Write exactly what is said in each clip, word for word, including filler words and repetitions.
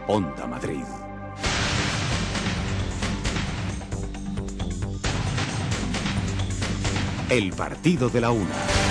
Onda Madrid. El partido de la una.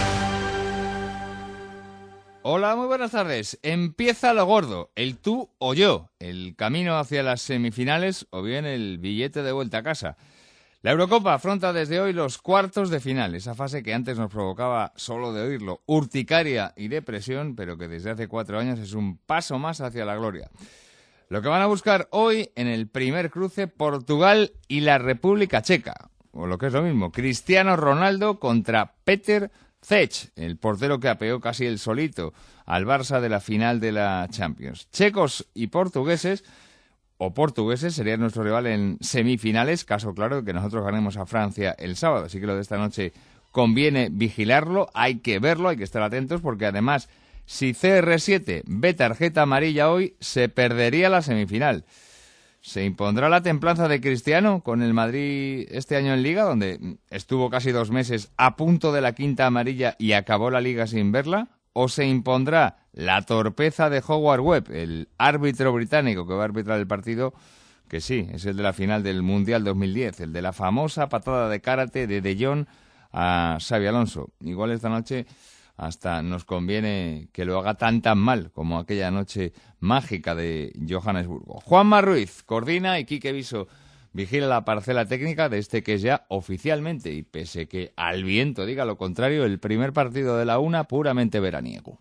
Hola, muy buenas tardes. Empieza lo gordo, el tú o yo, el camino hacia las semifinales o bien el billete de vuelta a casa. La Eurocopa afronta desde hoy los cuartos de final, esa fase que antes nos provocaba, solo de oírlo, urticaria y depresión, pero que desde hace cuatro años es un paso más hacia la gloria. Lo que van a buscar hoy en el primer cruce, Portugal y la República Checa, o lo que es lo mismo, Cristiano Ronaldo contra Petr Cech, el portero que apeó casi el solito al Barça de la final de la Champions. Checos y portugueses, o portugueses, serían nuestro rival en semifinales, caso claro de que nosotros ganemos a Francia el sábado. Así que lo de esta noche conviene vigilarlo, hay que verlo, hay que estar atentos, porque además, si C R siete ve tarjeta amarilla hoy, se perdería la semifinal. ¿Se impondrá la templanza de Cristiano con el Madrid este año en Liga, donde estuvo casi dos meses a punto de la quinta amarilla y acabó la Liga sin verla? ¿O se impondrá la torpeza de Howard Webb, el árbitro británico que va a arbitrar el partido, que sí, es el de la final del Mundial dos mil diez, el de la famosa patada de karate de De Jong a Xabi Alonso? Igual esta noche hasta nos conviene que lo haga tan tan mal como aquella noche mágica de Johannesburgo. Juanma Ruiz coordina y Quique Viso vigila la parcela técnica de este que es ya oficialmente, y pese que al viento diga lo contrario, el primer partido de la una puramente veraniego.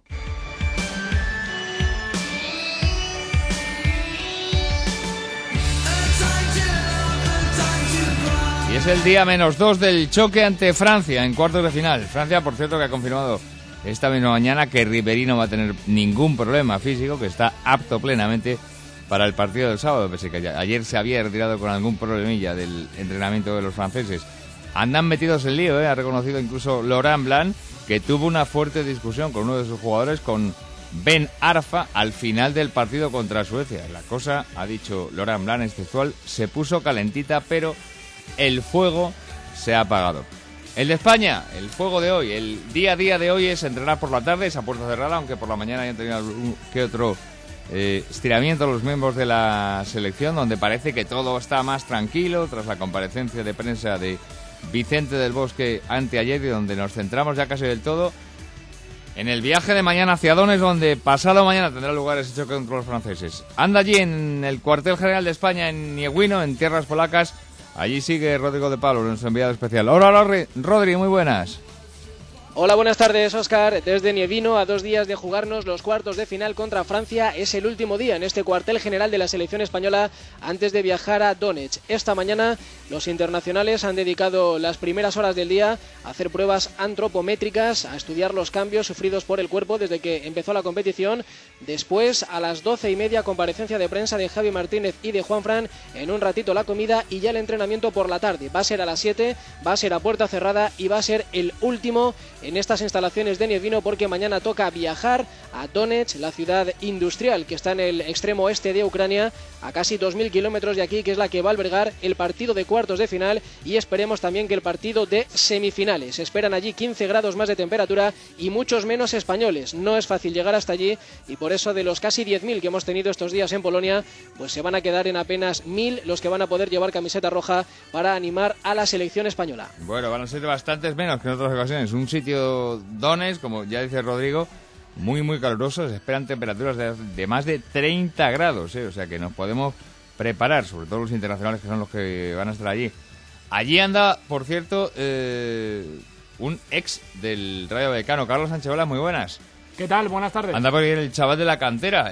Y es el día menos dos del choque ante Francia en cuartos de final. Francia, por cierto, que ha confirmado esta misma mañana que Ribéry no va a tener ningún problema físico, que está apto plenamente para el partido del sábado, pese que ayer se había retirado con algún problemilla del entrenamiento de los franceses. Andan metidos en lío, ¿eh? Ha reconocido incluso Laurent Blanc que tuvo una fuerte discusión con uno de sus jugadores, con Ben Arfa, al final del partido contra Suecia. La cosa, ha dicho Laurent Blanc, es textual, se puso calentita, pero el fuego se ha apagado. El de España, el fuego de hoy, el día a día de hoy es entrenar por la tarde, esa puerta cerrada, aunque por la mañana hayan tenido algún que otro eh, estiramiento los miembros de la selección, donde parece que todo está más tranquilo tras la comparecencia de prensa de Vicente del Bosque anteayer, y donde nos centramos ya casi del todo en el viaje de mañana hacia Donetsk, donde pasado mañana tendrá lugar ese choque contra los franceses. Anda allí en el cuartel general de España en Nieguino, en tierras polacas. Allí sigue Rodrigo de Pablo, nuestro enviado especial. Hola, Rodri, Rodri, muy buenas. Hola, buenas tardes, Óscar. Desde Nieguino, a dos días de jugarnos los cuartos de final contra Francia, es el último día en este cuartel general de la selección española antes de viajar a Donetsk. Esta mañana los internacionales han dedicado las primeras horas del día a hacer pruebas antropométricas, a estudiar los cambios sufridos por el cuerpo desde que empezó la competición. Después, a las doce y media, comparecencia de prensa de Javi Martínez y de Juanfran. En un ratito la comida y ya el entrenamiento por la tarde. Va a ser a las siete, va a ser a puerta cerrada y va a ser el último en estas instalaciones de Nieguino, porque mañana toca viajar a Donetsk, la ciudad industrial que está en el extremo este de Ucrania, a casi dos mil kilómetros de aquí, que es la que va a albergar el partido de cuartos de final, y esperemos también que el partido de semifinales. Se esperan allí quince grados más de temperatura y muchos menos españoles. No es fácil llegar hasta allí, y por eso de los casi diez mil que hemos tenido estos días en Polonia, pues se van a quedar en apenas mil los que van a poder llevar camiseta roja para animar a la selección española. Bueno, van a ser bastantes menos que en otras ocasiones. Un sitio Donetsk, como ya dice Rodrigo, muy muy caluroso. Se esperan temperaturas de, de más de treinta grados, ¿eh? O sea que nos podemos preparar, sobre todo los internacionales, que son los que van a estar allí. Allí anda, por cierto, eh, un ex del Rayo Vallecano, Carlos Sánchez. Muy buenas. ¿Qué tal? Buenas tardes. Anda por ahí el chaval de la cantera,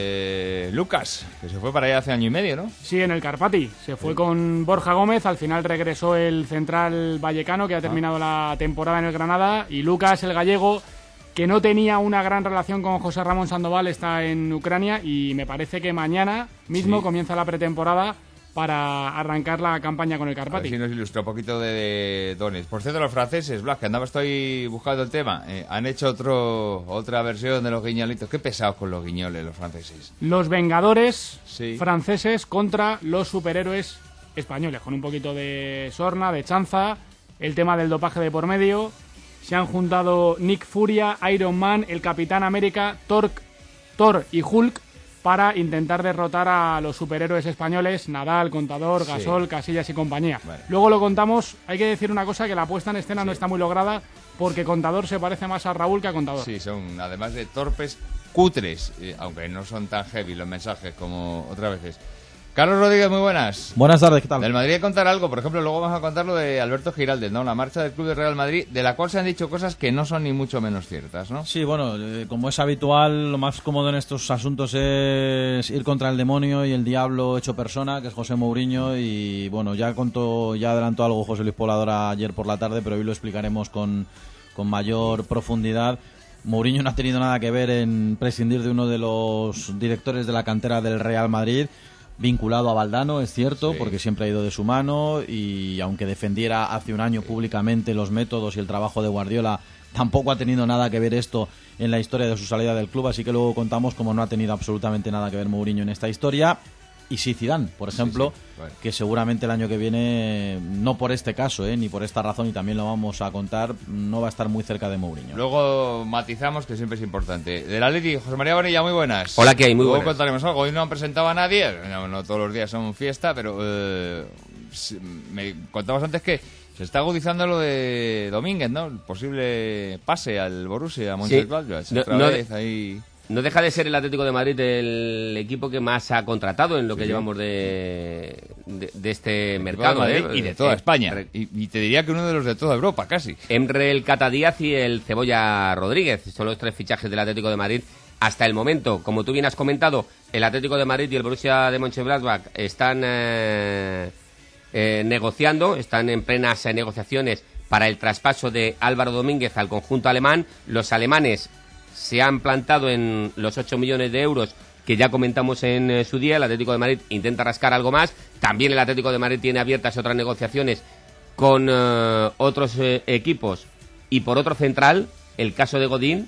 eh, Lucas, que se fue para allá hace año y medio, ¿no? Sí, en el Karpati. Se fue sí. con Borja Gómez, al final regresó el central vallecano, que ha terminado ah. la temporada en el Granada, y Lucas, el gallego, que no tenía una gran relación con José Ramón Sandoval, está en Ucrania, y me parece que mañana mismo sí. comienza la pretemporada para arrancar la campaña con el Karpati. A ver si nos ilustra un poquito de Donetsk. Por cierto, los franceses, Blas, que andaba estoy buscando el tema, eh, han hecho otro otra versión de los guiñolitos. Qué pesados con los guiñoles los franceses. Los Vengadores sí. franceses contra los superhéroes españoles, con un poquito de sorna, de chanza, el tema del dopaje de por medio. Se han juntado Nick Furia, Iron Man, el Capitán América, Thor, Thor y Hulk para intentar derrotar a los superhéroes españoles, Nadal, Contador, Gasol, sí. Casillas y compañía. Vale. Luego lo contamos, hay que decir una cosa, que la puesta en escena sí. no está muy lograda, porque Contador se parece más a Raúl que a Contador. Sí, son además de torpes, cutres, eh, aunque no son tan heavy los mensajes como otras veces. Carlos Rodríguez, muy buenas. Buenas tardes, ¿qué tal? Del Madrid hay que contar algo, por ejemplo, luego vamos a contar lo de Alberto Giraldez, ¿no? La marcha del Club de Real Madrid, de la cual se han dicho cosas que no son ni mucho menos ciertas, ¿no? Sí, bueno, eh, como es habitual, lo más cómodo en estos asuntos es ir contra el demonio y el diablo hecho persona, que es José Mourinho, y bueno, ya contó, ya adelantó algo José Luis Pobladora ayer por la tarde, pero hoy lo explicaremos con, con mayor profundidad. Mourinho no ha tenido nada que ver en prescindir de uno de los directores de la cantera del Real Madrid, vinculado a Valdano, es cierto, sí. porque siempre ha ido de su mano, y aunque defendiera hace un año públicamente los métodos y el trabajo de Guardiola, tampoco ha tenido nada que ver esto en la historia de su salida del club, así que luego contamos cómo no ha tenido absolutamente nada que ver Mourinho en esta historia. Y sí, Zidane, por ejemplo, sí, sí. Bueno. que seguramente el año que viene, no por este caso, eh, ni por esta razón, y también lo vamos a contar, no va a estar muy cerca de Mourinho. Luego matizamos, que siempre es importante. Del Atleti, José María Bonilla, muy buenas. Hola, ¿qué hay? Muy Luego buenas. contaremos algo. Hoy no han presentado a nadie, no, no todos los días son fiesta, pero eh, me contabas antes que se está agudizando lo de Domínguez, ¿no? El posible pase al Borussia, a Mönchengladbach. Sí. Otra no, vez no, ahí... No deja de ser el Atlético de Madrid el equipo que más ha contratado en lo que sí, llevamos de, de, de este mercado. Madrid, ¿eh? Y de toda eh, España. Y, y te diría que uno de los de toda Europa, casi. Emre el Cata Díaz y el Cebolla Rodríguez. Son los tres fichajes del Atlético de Madrid hasta el momento. Como tú bien has comentado, el Atlético de Madrid y el Borussia de Mönchengladbach están eh, eh, negociando, están en plenas eh, negociaciones para el traspaso de Álvaro Domínguez al conjunto alemán. Los alemanes se han plantado en los ocho millones de euros que ya comentamos en eh, su día. El Atlético de Madrid intenta rascar algo más. También el Atlético de Madrid tiene abiertas otras negociaciones con eh, otros eh, equipos. Y por otro central, el caso de Godín.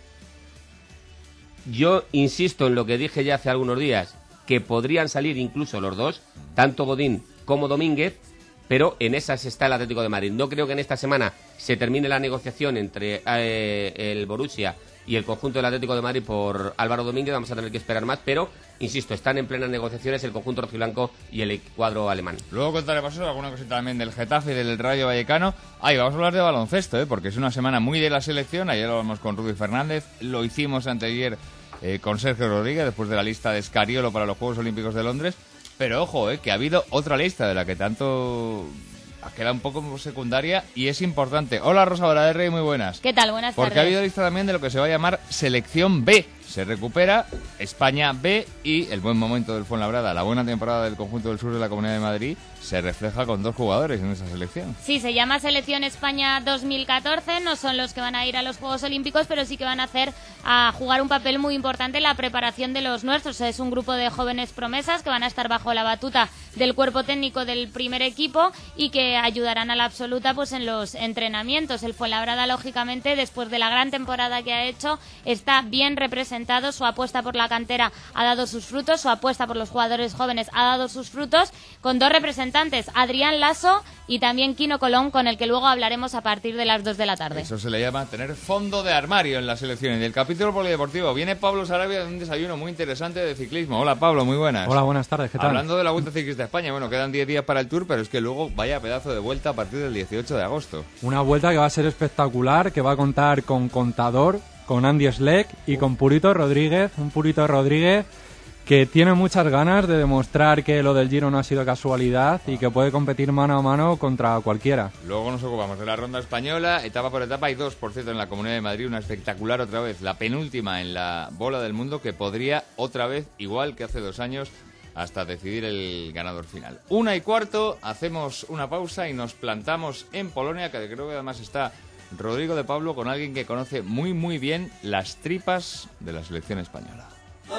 Yo insisto en lo que dije ya hace algunos días, que podrían salir incluso los dos, tanto Godín como Domínguez, pero en esas está el Atlético de Madrid. No creo que en esta semana se termine la negociación entre eh, el Borussia y el conjunto del Atlético de Madrid por Álvaro Domínguez. Vamos a tener que esperar más, pero, insisto, están en plenas negociaciones el conjunto rojiblanco y el cuadro alemán. Luego contaremos eso, alguna cosita también del Getafe y del Rayo Vallecano. Ahí vamos a hablar de baloncesto, ¿eh? Porque es una semana muy de la selección. Ayer lo hablamos con Rudy Fernández, lo hicimos anteayer eh, con Sergio Rodríguez, después de la lista de Scariolo para los Juegos Olímpicos de Londres. Pero ojo, eh, que ha habido otra lista de la que tanto... queda un poco secundaria y es importante. Hola, Rosa Baladerre, muy buenas. ¿Qué tal? Buenas Porque tardes. ha habido lista también de lo que se va a llamar Selección B. Se recupera España B y el buen momento del Fuenlabrada, la buena temporada del conjunto del sur de la Comunidad de Madrid, se refleja con dos jugadores en esa selección. Sí, se llama Selección España dos mil catorce, no son los que van a ir a los Juegos Olímpicos, pero sí que van a hacer a jugar un papel muy importante en la preparación de los nuestros. Es un grupo de jóvenes promesas que van a estar bajo la batuta del cuerpo técnico del primer equipo y que ayudarán a la absoluta pues en los entrenamientos. El Fuenlabrada, lógicamente, después de la gran temporada que ha hecho, está bien representado. Su apuesta por la cantera ha dado sus frutos, su apuesta por los jugadores jóvenes ha dado sus frutos, con dos representantes, Adrián Lasso y también Quino Colón, con el que luego hablaremos a partir de las dos de la tarde. Eso se le llama tener fondo de armario en la selección. Y del capítulo polideportivo viene Pablo Sarabia de un desayuno muy interesante de ciclismo. Hola, Pablo, muy buenas. Hola, buenas tardes, ¿qué tal? Hablando de la Vuelta Ciclista de España, bueno, quedan diez días para el Tour, pero es que luego vaya pedazo de vuelta a partir del dieciocho de agosto. Una vuelta que va a ser espectacular, que va a contar con Contador, con Andy Schleck y con Purito Rodríguez, un Purito Rodríguez que tiene muchas ganas de demostrar que lo del Giro no ha sido casualidad y que puede competir mano a mano contra cualquiera. Luego nos ocupamos de la ronda española, etapa por etapa, hay dos, por cierto, en la Comunidad de Madrid, una espectacular otra vez, la penúltima en la bola del mundo, que podría otra vez, igual que hace dos años, hasta decidir el ganador final. Una y cuarto, hacemos una pausa y nos plantamos en Polonia, que creo que además está Rodrigo de Pablo con alguien que conoce muy muy bien las tripas de la selección española.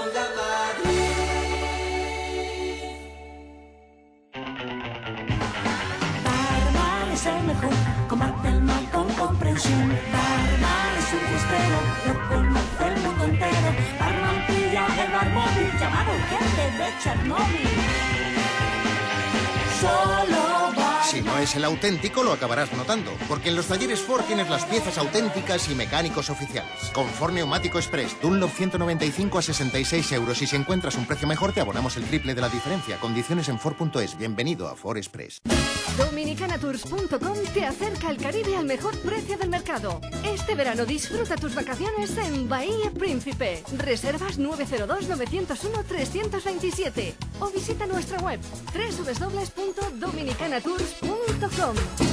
Barman es el mejor, combate el mal con comprensión. Barman es un fiestero, lo conoce el mundo entero. Barman pilla el barmóvil llamado gente de Chernóbil. Solo Barman. Si no no es el auténtico lo acabarás notando, porque en los talleres Ford tienes las piezas auténticas y mecánicos oficiales. Confort Neumático Express, Dunlop ciento noventa y cinco a sesenta y seis euros, y si encuentras un precio mejor te abonamos el triple de la diferencia. Condiciones en Ford punto es. Bienvenido a Ford Express. Dominicana Tours punto com te acerca al Caribe al mejor precio del mercado. Este verano disfruta tus vacaciones en Bahía Príncipe. Reservas nueve cero dos, nueve cero uno, tres dos siete o visita nuestra web doble u doble u doble u punto dominicana tours punto com.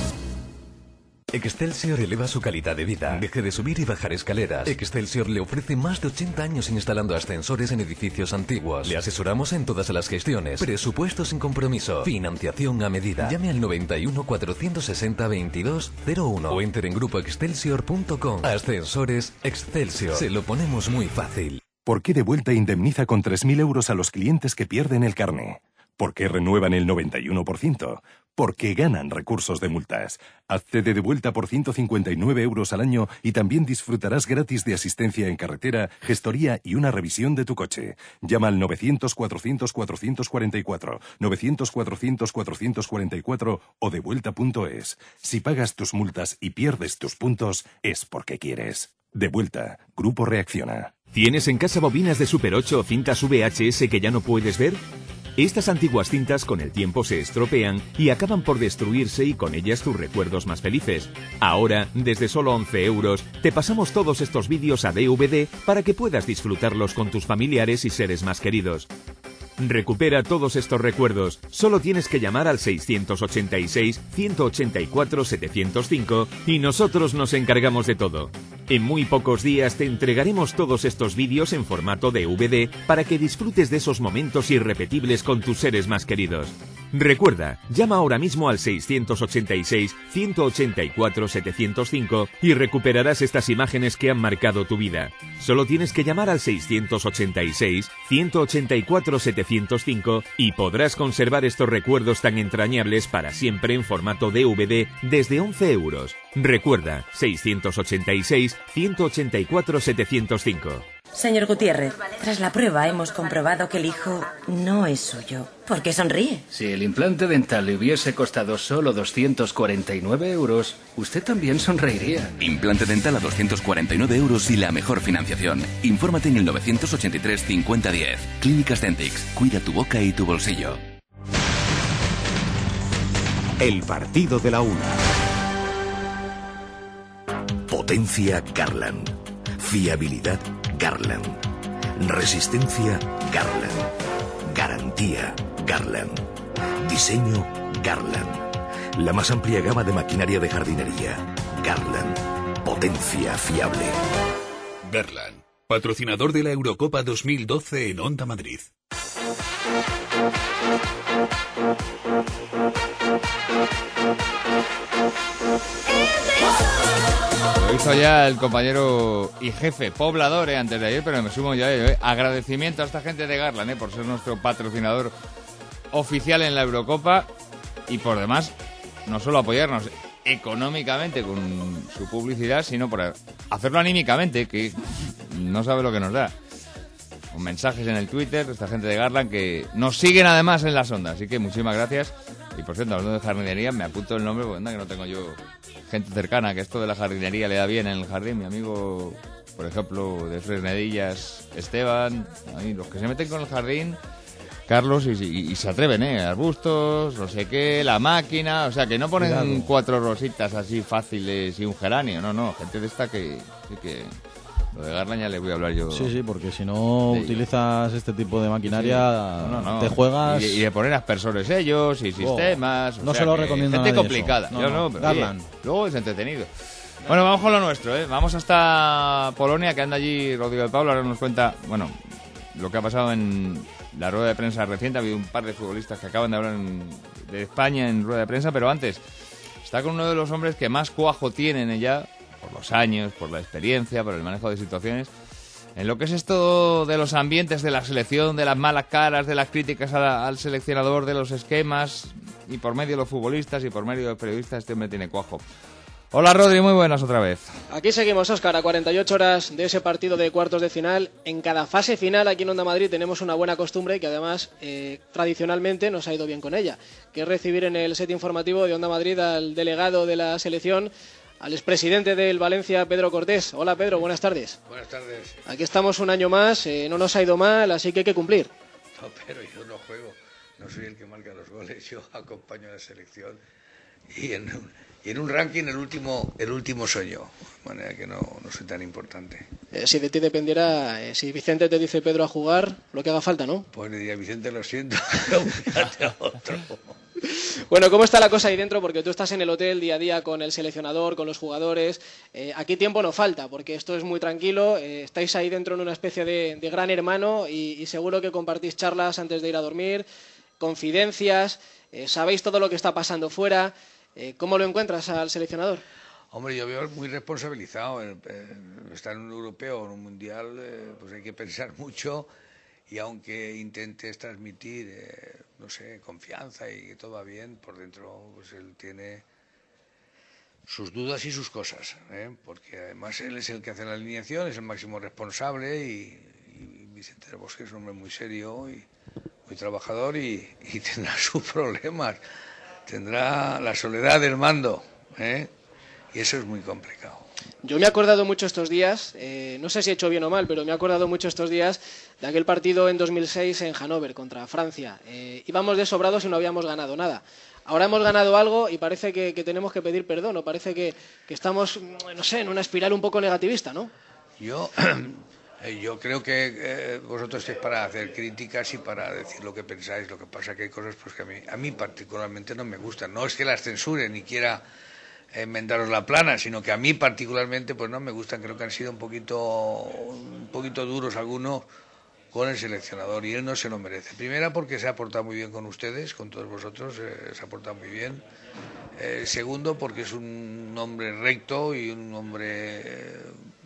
Excelsior eleva su calidad de vida. Deje de subir y bajar escaleras. Excelsior le ofrece más de ochenta años instalando ascensores en edificios antiguos. Le asesoramos en todas las gestiones. Presupuesto sin compromiso. Financiación a medida. Llame al noventa y uno, cuatrocientos sesenta, veintidós cero uno o entre en grupo excelsior punto com. Ascensores Excelsior. Se lo ponemos muy fácil. ¿Por qué Devuelta indemniza con tres mil euros a los clientes que pierden el carné? ¿Por qué renuevan el noventa y uno por ciento? Porque ganan recursos de multas. Hazte de Devuelta por ciento cincuenta y nueve euros al año y también disfrutarás gratis de asistencia en carretera, gestoría y una revisión de tu coche. Llama al novecientos, cuatrocientos, cuatrocientos cuarenta y cuatro, novecientos, cuatrocientos, cuatrocientos cuarenta y cuatro o devuelta punto es. Si pagas tus multas y pierdes tus puntos, es porque quieres. Devuelta. Grupo Reacciona. ¿Tienes en casa bobinas de Super ocho o cintas V H S que ya no puedes ver? Estas antiguas cintas con el tiempo se estropean y acaban por destruirse y con ellas tus recuerdos más felices. Ahora, desde solo once euros, te pasamos todos estos vídeos a D V D para que puedas disfrutarlos con tus familiares y seres más queridos. Recupera todos estos recuerdos. Solo tienes que llamar al seiscientos ochenta y seis, ciento ochenta y cuatro, setecientos cinco y nosotros nos encargamos de todo. En muy pocos días te entregaremos todos estos vídeos en formato D V D para que disfrutes de esos momentos irrepetibles con tus seres más queridos. Recuerda, llama ahora mismo al seiscientos ochenta y seis, ciento ochenta y cuatro, setecientos cinco y recuperarás estas imágenes que han marcado tu vida. Solo tienes que llamar al seiscientos ochenta y seis, ciento ochenta y cuatro, setecientos cinco y podrás conservar estos recuerdos tan entrañables para siempre en formato D V D desde once euros. Recuerda, seiscientos ochenta y seis, ciento ochenta y cuatro, setecientos cinco. Señor Gutiérrez, tras la prueba hemos comprobado que el hijo no es suyo. ¿Por qué sonríe? Si el implante dental le hubiese costado solo doscientos cuarenta y nueve euros, usted también sonreiría. Implante dental a doscientos cuarenta y nueve euros y la mejor financiación. Infórmate en el novecientos ochenta y tres, cincuenta, diez. Clínicas Dentix. Cuida tu boca y tu bolsillo. El partido de la una. Potencia Garland. Fiabilidad Garland. Resistencia Garland. Garantía Garland. Diseño Garland. La más amplia gama de maquinaria de jardinería. Garland. Potencia fiable. Garland, patrocinador de la Eurocopa dos mil doce en Onda Madrid. Lo hizo ya el compañero y jefe poblador eh, antes de ayer, pero me sumo ya eh. Agradecimiento a esta gente de Garland eh, por ser nuestro patrocinador oficial en la Eurocopa y por demás no solo apoyarnos económicamente con su publicidad, sino por hacerlo anímicamente, que no sabe lo que nos da. Con mensajes en el Twitter, esta gente de Garland que nos siguen además en las ondas, así que muchísimas gracias. Y por cierto, hablando de jardinería, me apunto el nombre porque anda que no tengo yo gente cercana, que esto de la jardinería le da bien en el jardín. Mi amigo, por ejemplo, de Fresnedillas, Esteban, ahí, los que se meten con el jardín, Carlos, y, y, y se atreven, ¿eh? Arbustos, no sé qué, la máquina, o sea, que no ponen Cuidado. cuatro rositas así fáciles y un geranio, no, no, gente de esta que sí que... Lo de Garland ya le voy a hablar yo. Sí, sí, porque si no utilizas este tipo de maquinaria, sí. no, no, no. te juegas... Y, y de poner aspersores ellos y sistemas... Oh, no o sea se lo recomiendo a nadie. Gente complicada. No, yo no, no, pero Garland. Oye, luego es entretenido. Bueno, vamos con lo nuestro, ¿eh? Vamos hasta Polonia, que anda allí Rodrigo de Pablo. Ahora nos cuenta, bueno, lo que ha pasado en la rueda de prensa reciente. Ha habido un par de futbolistas que acaban de hablar en, de España en rueda de prensa, pero antes está con uno de los hombres que más cuajo tienen ella... por los años, por la experiencia, por el manejo de situaciones, en lo que es esto de los ambientes de la selección, de las malas caras, de las críticas a la, al seleccionador, de los esquemas, y por medio de los futbolistas y por medio de los periodistas, este hombre tiene cuajo. Hola Rodri, muy buenas otra vez. Aquí seguimos, Óscar, a cuarenta y ocho horas de ese partido de cuartos de final. En cada fase final aquí en Onda Madrid tenemos una buena costumbre que además eh, tradicionalmente nos ha ido bien con ella, que es recibir en el set informativo de Onda Madrid al delegado de la selección, al expresidente del Valencia, Pedro Cortés. Hola Pedro, buenas tardes. Buenas tardes. Aquí estamos un año más, eh, no nos ha ido mal, así que hay que cumplir. No, pero yo no juego, no soy el que marca los goles, yo acompaño a la selección y en, y en un ranking el último el último soy yo, de manera que no, no soy tan importante. Eh, si de ti dependiera, eh, si Vicente te dice Pedro a jugar, lo que haga falta, ¿no? Pues le diría, Vicente, lo siento, búscate a otro. Bueno, ¿cómo está la cosa ahí dentro? Porque tú estás en el hotel día a día con el seleccionador, con los jugadores. Eh, aquí tiempo no falta, porque esto es muy tranquilo. Eh, estáis ahí dentro en una especie de, de gran hermano y, y seguro que compartís charlas antes de ir a dormir, confidencias, eh, sabéis todo lo que está pasando fuera. Eh, ¿Cómo lo encuentras al seleccionador? Hombre, yo veo muy responsabilizado. En, en estar en un europeo o en un mundial, eh, pues hay que pensar mucho. Y aunque intentes transmitir, eh, no sé, confianza y que todo va bien, por dentro pues él tiene sus dudas y sus cosas, ¿eh? Porque además él es el que hace la alineación, es el máximo responsable y, y Vicente del Bosque es un hombre muy serio y muy trabajador y, y tendrá sus problemas, tendrá la soledad del mando, ¿eh? Y eso es muy complicado. Yo me he acordado mucho estos días, eh, no sé si he hecho bien o mal, pero me he acordado mucho estos días de aquel partido en dos mil seis en Hannover contra Francia. Eh, íbamos de sobrados y no habíamos ganado nada. Ahora hemos ganado algo y parece que, que tenemos que pedir perdón, o parece que, que estamos, no sé, en una espiral un poco negativista, ¿no? Yo, yo creo que eh, vosotros estáis para hacer críticas y para decir lo que pensáis. Lo que pasa que hay cosas pues, que a mí, a mí particularmente no me gustan. No es que las censure ni quiera enmendaros la plana, sino que a mí particularmente pues no me gustan, creo que han sido un poquito un poquito duros algunos con el seleccionador y él no se lo merece. Primera porque se ha portado muy bien con ustedes, con todos vosotros, eh, se ha portado muy bien. Eh, segundo porque es un hombre recto y un hombre eh,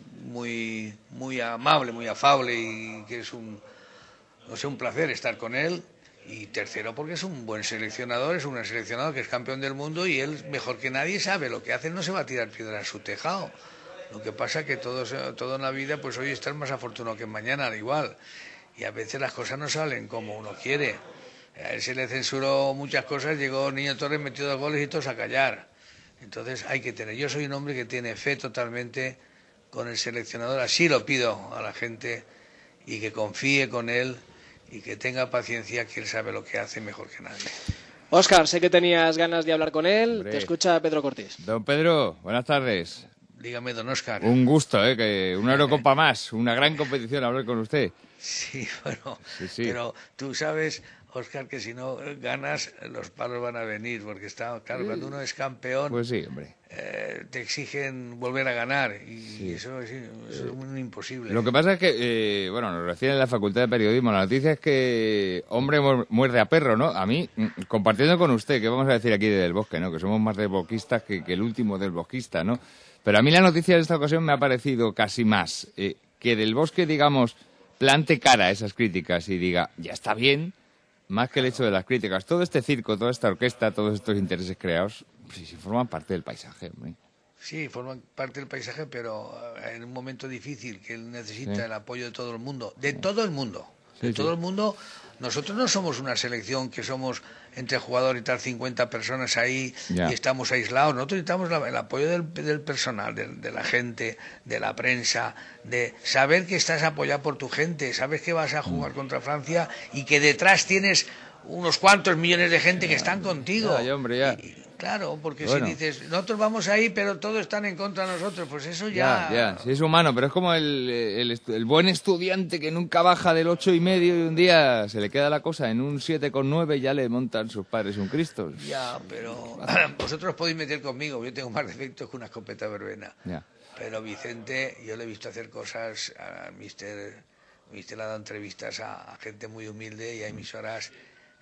muy muy amable, muy afable y que es un no sé, un placer estar con él. Y tercero, porque es un buen seleccionador, es un seleccionador que es campeón del mundo y él, mejor que nadie, sabe lo que hace, no se va a tirar piedra a su tejado. Lo que pasa que todos, todo en la vida, pues hoy estás más afortunado que mañana, al igual. Y a veces las cosas no salen como uno quiere. A él se le censuró muchas cosas, llegó Niño Torres, metió dos goles y todos a callar. Entonces hay que tener, yo soy un hombre que tiene fe totalmente con el seleccionador, así lo pido a la gente y que confíe con él y que tenga paciencia, que él sabe lo que hace mejor que nadie. Óscar, sé que tenías ganas de hablar con él. Hombre. Te escucha Pedro Cortés. Don Pedro, buenas tardes. Dígame, don Óscar. Un gusto, ¿eh? Que una Eurocopa más, una gran competición hablar con usted. Sí, bueno, sí, sí. Pero tú sabes, Óscar, que si no ganas, los palos van a venir, porque está, claro, cuando uno es campeón, pues sí, hombre. Eh, te exigen volver a ganar y, sí. y eso, eso es un imposible. Lo que pasa es que, eh, bueno, nos refiere en la Facultad de Periodismo, la noticia es que hombre muerde a perro, ¿no? A mí, compartiendo con usted, que vamos a decir aquí de Del Bosque, ¿no? Que somos más del bosquistas que, que el último del bosquista, ¿no? Pero a mí la noticia de esta ocasión me ha parecido casi más eh, que Del Bosque, digamos, plante cara a esas críticas y diga, ya está bien, más que el hecho de las críticas. Todo este circo, toda esta orquesta, todos estos intereses creados, sí, sí forman parte del paisaje, hombre. Sí, forman parte del paisaje, pero en un momento difícil que él necesita sí. el apoyo de todo el mundo, de todo el mundo, de sí, todo sí. el mundo. Nosotros no somos una selección que somos entre jugadores y tal, cincuenta personas ahí ya. y estamos aislados. Nosotros necesitamos la, el apoyo del, del personal, de, de la gente, de la prensa, de saber que estás apoyado por tu gente, sabes que vas a jugar mm. contra Francia y que detrás tienes unos cuantos millones de gente ya, que están contigo. Ya, ya, hombre, ya. Y, Claro, porque bueno. si dices, nosotros vamos ahí, pero todos están en contra de nosotros, pues eso ya... Ya, ya, sí es humano, pero es como el, el, el buen estudiante que nunca baja del ocho y medio y un día se le queda la cosa en un siete con nueve y ya le montan sus padres un Cristo. Ya, pero vosotros podéis meter conmigo, yo tengo más defectos que una escopeta verbena. Ya. Pero Vicente, yo le he visto hacer cosas, a Mister Mister le ha dado entrevistas a, a gente muy humilde y a emisoras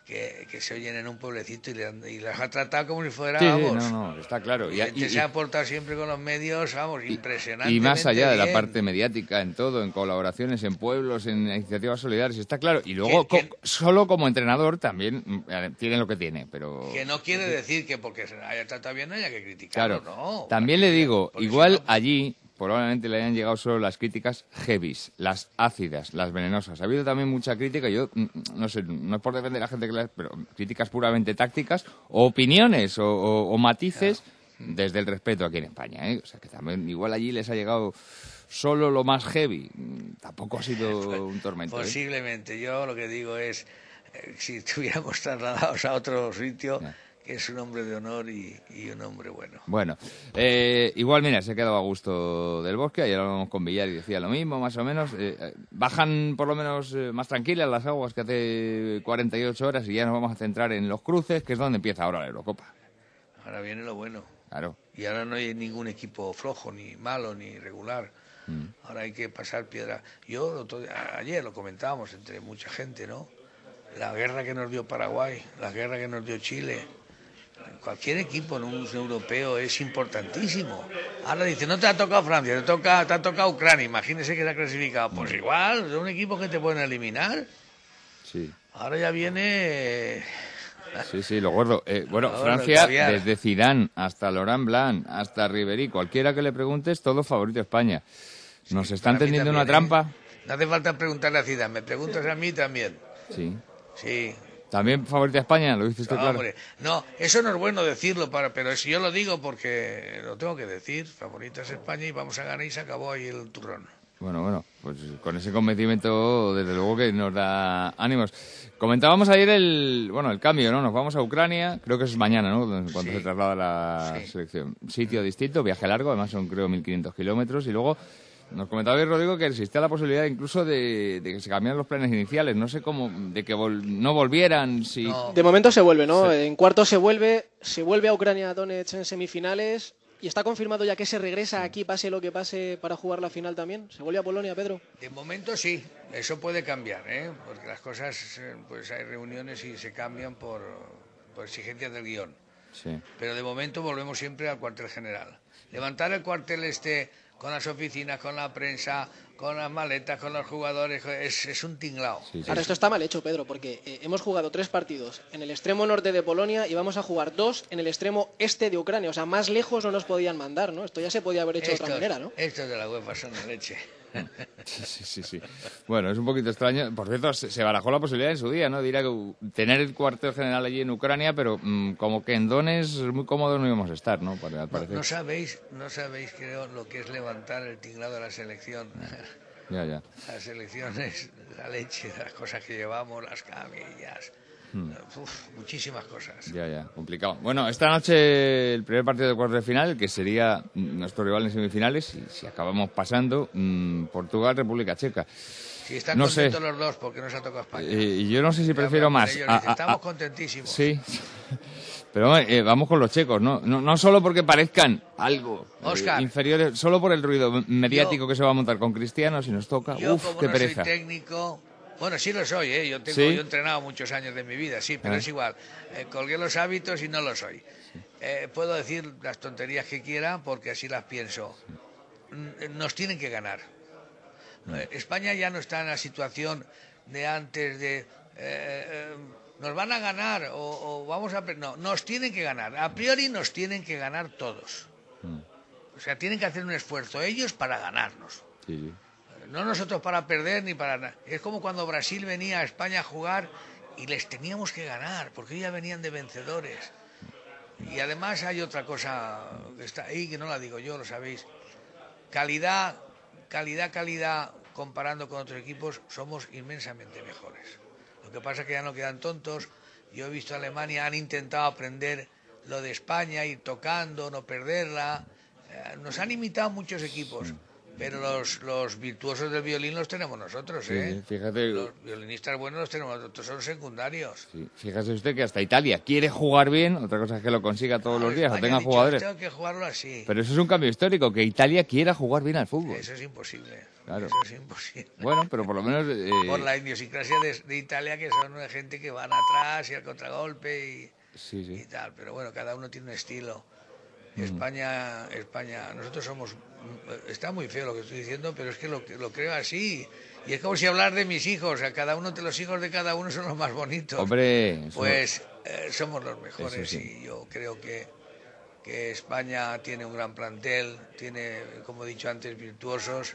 que, que se oyen en un pueblecito y, le han, y las ha tratado como si fuera, Sí, vamos. no, no, está claro. Y, Y, y, y- se ha portado siempre con los medios, vamos, impresionante. y más allá de la parte mediática, en todo, en colaboraciones, en pueblos, en iniciativas solidarias, está claro. Y luego, Que- co- solo como entrenador también mm, tiene lo que tiene, pero... Que no quiere decir que porque se haya tratado bien no haya que criticarlo, Claro, no. también le digo, igual allí probablemente le hayan llegado solo las críticas heavies, las ácidas, las venenosas. Ha habido también mucha crítica, yo mm, no sé, no es por defender a la gente que las, pero críticas puramente tácticas, o opiniones o, o- o matices desde el respeto aquí en España, ¿eh? O sea que también igual allí les ha llegado solo lo más heavy. Mm, Tampoco ha sido un tormento. ¿eh? Posiblemente. Yo lo que digo es, eh, si estuviéramos trasladados a otro sitio, que es un hombre de honor y, y un hombre bueno. Bueno, eh, igual, mira, se ha quedado a gusto del Bosque. Ayer hablamos con Villar y decía lo mismo, más o menos. Eh, eh, bajan por lo menos eh, más tranquilas las aguas que hace cuarenta y ocho horas y ya nos vamos a centrar en los cruces, que es donde empieza ahora la Eurocopa. Ahora viene lo bueno. Claro. Y ahora no hay ningún equipo flojo, ni malo, ni regular. Mm. Ahora hay que pasar piedra. Yo el otro día- ayer lo comentábamos entre mucha gente, ¿no? La guerra que nos dio Paraguay, la guerra que nos dio Chile. Cualquier equipo en un europeo es importantísimo. Ahora dice, no te ha tocado Francia, te, toca, te ha tocado Ucrania, imagínese que se ha clasificado. Pues igual, es un equipo que te pueden eliminar. Sí. Ahora ya viene... Sí, sí, lo gordo. Eh, bueno, Lo gordo, Francia, caviar. desde Zidane hasta Laurent Blanc, hasta Ribéry, cualquiera que le preguntes, todo favorito a España. ¿Nos están para mí tendiendo también, una trampa? ¿eh? No hace falta preguntarle a Zidane, me preguntas a mí también. Sí. Sí. ¿También favorito a España? ¿Lo dices tú No, claro? hombre, no, eso no es bueno decirlo, para, pero si yo lo digo porque lo tengo que decir, favorita es España y vamos a ganar y se acabó ahí el turrón. Bueno, bueno, pues con ese convencimiento, desde luego que nos da ánimos. Comentábamos ayer el, bueno, el cambio, ¿no? Nos vamos a Ucrania, creo que es mañana, ¿no? Cuando Sí. se traslada la Sí. selección. Sitio distinto, viaje largo, además son creo mil quinientos kilómetros. Y luego nos comentaba hoy Rodrigo que existía la posibilidad incluso de, de que se cambiaran los planes iniciales. No sé cómo, de que vol- no volvieran, si... De momento se vuelve, ¿no? Sí. En cuartos se vuelve, se vuelve a Ucrania Donetsk en semifinales y está confirmado ya que se regresa aquí, pase lo que pase, para jugar la final también. ¿Se vuelve a Polonia, Pedro? De momento sí, eso puede cambiar, ¿eh? Porque las cosas, eh, pues hay reuniones y se cambian por, por exigencias del guión. Sí. Pero de momento volvemos siempre al cuartel general. Levantar el cuartel este con las oficinas, con la prensa, con las maletas, con los jugadores, es, es un tinglao. Ahora, esto está mal hecho, Pedro, porque eh, hemos jugado tres partidos en el extremo norte de Polonia y vamos a jugar dos en el extremo este de Ucrania. O sea, más lejos no nos podían mandar, ¿no? Esto ya se podía haber hecho de otra Estos- manera, ¿no? Estos de la UEFA son de leche. Sí, sí, sí, sí. Bueno, es un poquito extraño. Por cierto, se, se barajó la posibilidad en su día, ¿no? De ir a u- tener el cuartel general allí en Ucrania, pero mm, como que en Donetsk muy cómodos no íbamos a estar, ¿no? Pare- al No, parecer. no sabéis, no sabéis, creo, lo que es levantar el tinglado de la selección. Ya, ya. La selección es la leche, las cosas que llevamos, las camillas, Hmm. uf, muchísimas cosas. Ya, ya, complicado. Bueno, esta noche el primer partido de cuartos de final, que sería mm, nuestro rival en semifinales, y si acabamos pasando, mm, Portugal, República Checa. Si están No sé. contentos los dos porque no se ha tocado España. Eh, y yo no sé si Ya prefiero hablan más. ellos, a- dicen, a- estamos a- contentísimos. Sí. Pero eh, vamos con los checos, ¿no? No, no solo porque parezcan algo eh, Óscar. inferiores, solo por el ruido mediático que se va a montar con Cristiano, si nos toca. Yo, Uf, como qué no pereza. soy técnico, bueno, sí lo soy, ¿eh? Yo, tengo, ¿Sí? yo he entrenado muchos años de mi vida, sí, pero Ah. es igual. Eh, colgué los hábitos y no lo soy. Eh, puedo decir las tonterías que quiera porque así las pienso. Mm, Nos tienen que ganar. Eh, España ya no está en la situación de antes de... eh, eh, nos van a ganar o, o vamos a... per- No, nos tienen que ganar. A priori nos tienen que ganar todos. O sea, tienen que hacer un esfuerzo ellos para ganarnos. Sí, sí. No nosotros para perder ni para nada. Es como cuando Brasil venía a España a jugar y les teníamos que ganar, porque ya venían de vencedores. Y además hay otra cosa que está ahí, que no la digo yo, lo sabéis. Calidad, calidad, calidad, comparando con otros equipos, somos inmensamente mejores. Lo que pasa es que ya no quedan tontos. Yo he visto a Alemania, han intentado aprender lo de España, ir tocando, no perderla. Eh, Nos han imitado muchos equipos. pero los, los virtuosos del violín los tenemos nosotros, ¿eh? Sí, fíjate. Los violinistas buenos los tenemos nosotros, son secundarios. Sí, fíjese usted que hasta Italia quiere jugar bien, otra cosa es que lo consiga todos los días, o tenga dicho, jugadores. Tengo que jugarlo así. Pero eso es un cambio histórico, que Italia quiera jugar bien al fútbol. Eso es imposible. Claro. Eso es imposible. Bueno, pero por lo menos... Eh... Por la idiosincrasia de, de Italia, que son una gente que van atrás y al contragolpe y, sí, sí. y tal. Pero bueno, cada uno tiene un estilo. Mm. España, España, nosotros somos... Está muy feo lo que estoy diciendo, pero es que lo, lo creo así. Y es como si hablar de mis hijos. O sea, cada uno de los hijos de cada uno son los más bonitos. Hombre... Eso... Pues eh, somos los mejores sí. y yo creo que, que España tiene un gran plantel, tiene, como he dicho antes, virtuosos.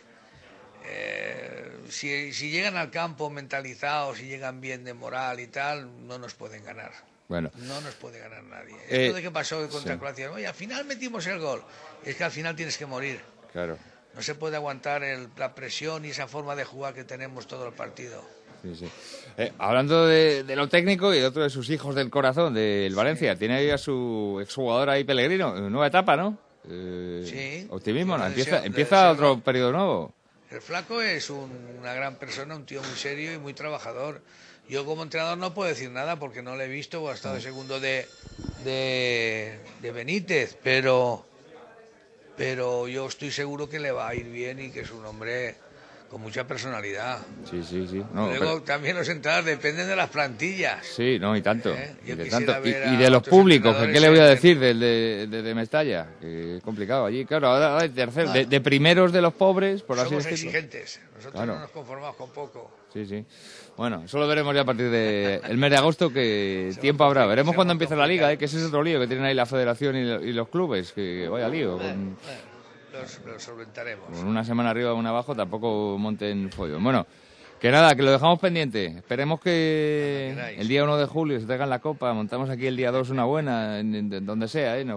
Eh, si, si llegan al campo mentalizados, si llegan bien de moral y tal, no nos pueden ganar. Bueno. No nos puede ganar nadie. Eh, Esto de que pasó contra sí. Croacia, oye, al final metimos el gol. Es que al final tienes que morir. Claro. No se puede aguantar el, la presión y esa forma de jugar que tenemos todo el partido. Sí, sí. Eh, hablando de, de lo técnico y de otro de sus hijos del corazón, del Valencia, sí. Tiene ahí a su exjugador ahí, Pellegrino, nueva etapa, ¿no? Eh, sí. Optimismo, ¿no? Empieza, deseo, empieza deseo, otro periodo nuevo. El flaco es un, una gran persona, un tío muy serio y muy trabajador. Yo como entrenador no puedo decir nada porque no lo he visto, o ha estado de segundo de, de, de Benítez, pero, pero yo estoy seguro que le va a ir bien y que es un hombre con mucha personalidad. Sí, sí, sí. No, Luego pero... también los entrenadores dependen de las plantillas. Sí, no, y tanto. ¿Eh? Y, de tanto. Y, y de los públicos, que qué le voy a decir del de, de, de Mestalla, que es complicado allí. Claro, ahora hay tercer, no. de, de primeros de los pobres, por así Somos decirlo. exigentes, nosotros claro. no nos conformamos con poco. Sí, sí. Bueno, eso lo veremos ya a partir del de mes de agosto, que tiempo habrá. Veremos cuando empiece la liga, ¿eh? Que ese es otro lío que tienen ahí la federación y, y los clubes, que vaya lío. Con... Bueno, bueno. Los, los solventaremos. Con una semana arriba o una abajo tampoco monten follón. Bueno, que nada, que lo dejamos pendiente. Esperemos que el día uno de julio se traigan la copa. Montamos aquí el día dos una buena, en, en, en donde sea. ¿eh? Nos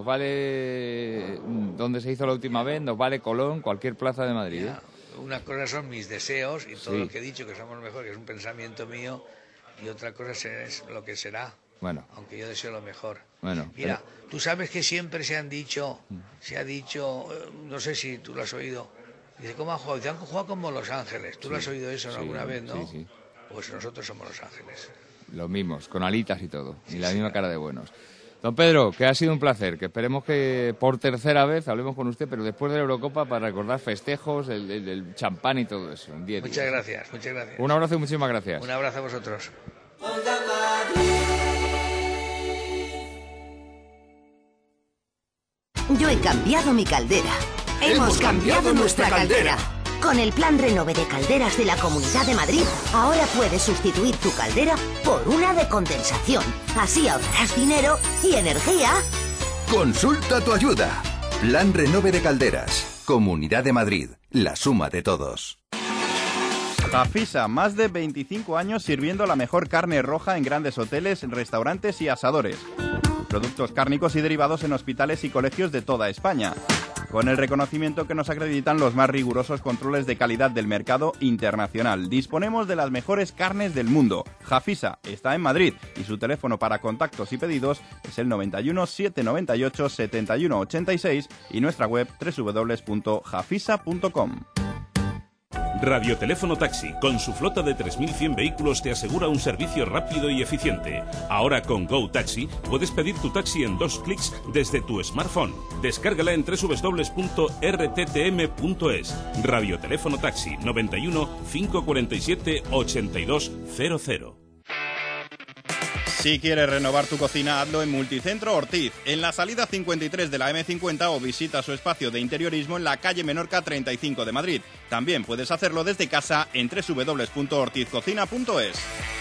vale donde se hizo la última vez, nos vale Colón, cualquier plaza de Madrid. ¿eh? Una cosa son mis deseos y todo sí. lo que he dicho, que somos mejor, que es un pensamiento mío, y otra cosa es lo que será. Bueno. Aunque yo deseo lo mejor. Bueno. Mira, pero... tú sabes que siempre se han dicho, se ha dicho, no sé si tú lo has oído, dice, ¿cómo han jugado? Dice, han jugado como Los Ángeles. ¿Tú sí. lo has oído eso sí, alguna vez, no? Sí, sí. Pues nosotros somos Los Ángeles. Los mismos, con alitas y todo, sí, y la sí, misma claro. cara de buenos. Don Pedro, que ha sido un placer, que esperemos que por tercera vez hablemos con usted, pero después de la Eurocopa para recordar festejos, el, el, el champán y todo eso. En diez muchas días. gracias, muchas gracias. Un abrazo y muchísimas gracias. Un abrazo a vosotros. Yo he cambiado mi caldera. Hemos, Hemos cambiado, cambiado nuestra caldera. caldera. Con el plan Renove de calderas de la Comunidad de Madrid, ahora puedes sustituir tu caldera por una de condensación. Así ahorrarás dinero y energía. Consulta tu ayuda. Plan Renove de calderas. Comunidad de Madrid. La suma de todos. Jafisa, más de veinticinco años sirviendo la mejor carne roja en grandes hoteles, restaurantes y asadores. Productos cárnicos y derivados en hospitales y colegios de toda España. Con el reconocimiento que nos acreditan los más rigurosos controles de calidad del mercado internacional. Disponemos de las mejores carnes del mundo. Jafisa está en Madrid y su teléfono para contactos y pedidos es el noventa y uno, setecientos noventa y ocho, setenta y uno ochenta y seis y nuestra web doble u doble u doble u punto jafisa punto com. Radioteléfono Taxi, con su flota de tres mil cien vehículos, te asegura un servicio rápido y eficiente. Ahora con Go Taxi puedes pedir tu taxi en dos clics desde tu smartphone. Descárgala en doble u doble u doble u punto r t t m punto es. Radioteléfono Taxi noventa y uno, cinco cuarenta y siete, ochenta y dos cero cero. Si quieres renovar tu cocina, hazlo en Multicentro Ortiz, en la salida cincuenta y tres de la eme cincuenta, o visita su espacio de interiorismo en la calle Menorca treinta y cinco de Madrid. También puedes hacerlo desde casa en doble u doble u doble u punto ortiz cocina punto es.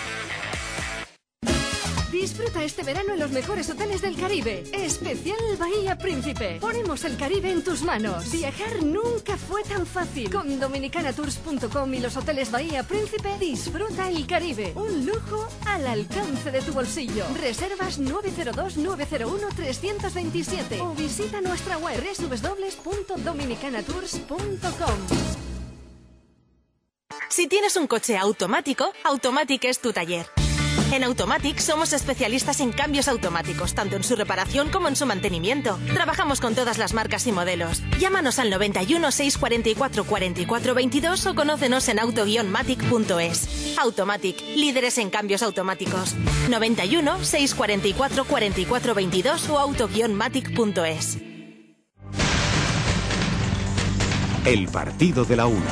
Disfruta este verano en los mejores hoteles del Caribe. Especial Bahía Príncipe. Ponemos el Caribe en tus manos. Viajar nunca fue tan fácil. Con dominicana tours punto com y los hoteles Bahía Príncipe, disfruta el Caribe. Un lujo al alcance de tu bolsillo. Reservas nueve cero dos, nueve cero uno, tres dos siete o visita nuestra web doble u doble u doble u punto dominicana tours punto com. Si tienes un coche automático, Automatic es tu taller. En Automatic somos especialistas en cambios automáticos, tanto en su reparación como en su mantenimiento. Trabajamos con todas las marcas y modelos. Llámanos al noventa y uno, seiscientos cuarenta y cuatro, cuarenta y cuatro veintidós o conócenos en auto guion matic punto es. Automatic, líderes en cambios automáticos. noventa y uno, seiscientos cuarenta y cuatro, cuarenta y cuatro veintidós o auto guion matic punto es. El partido de la una.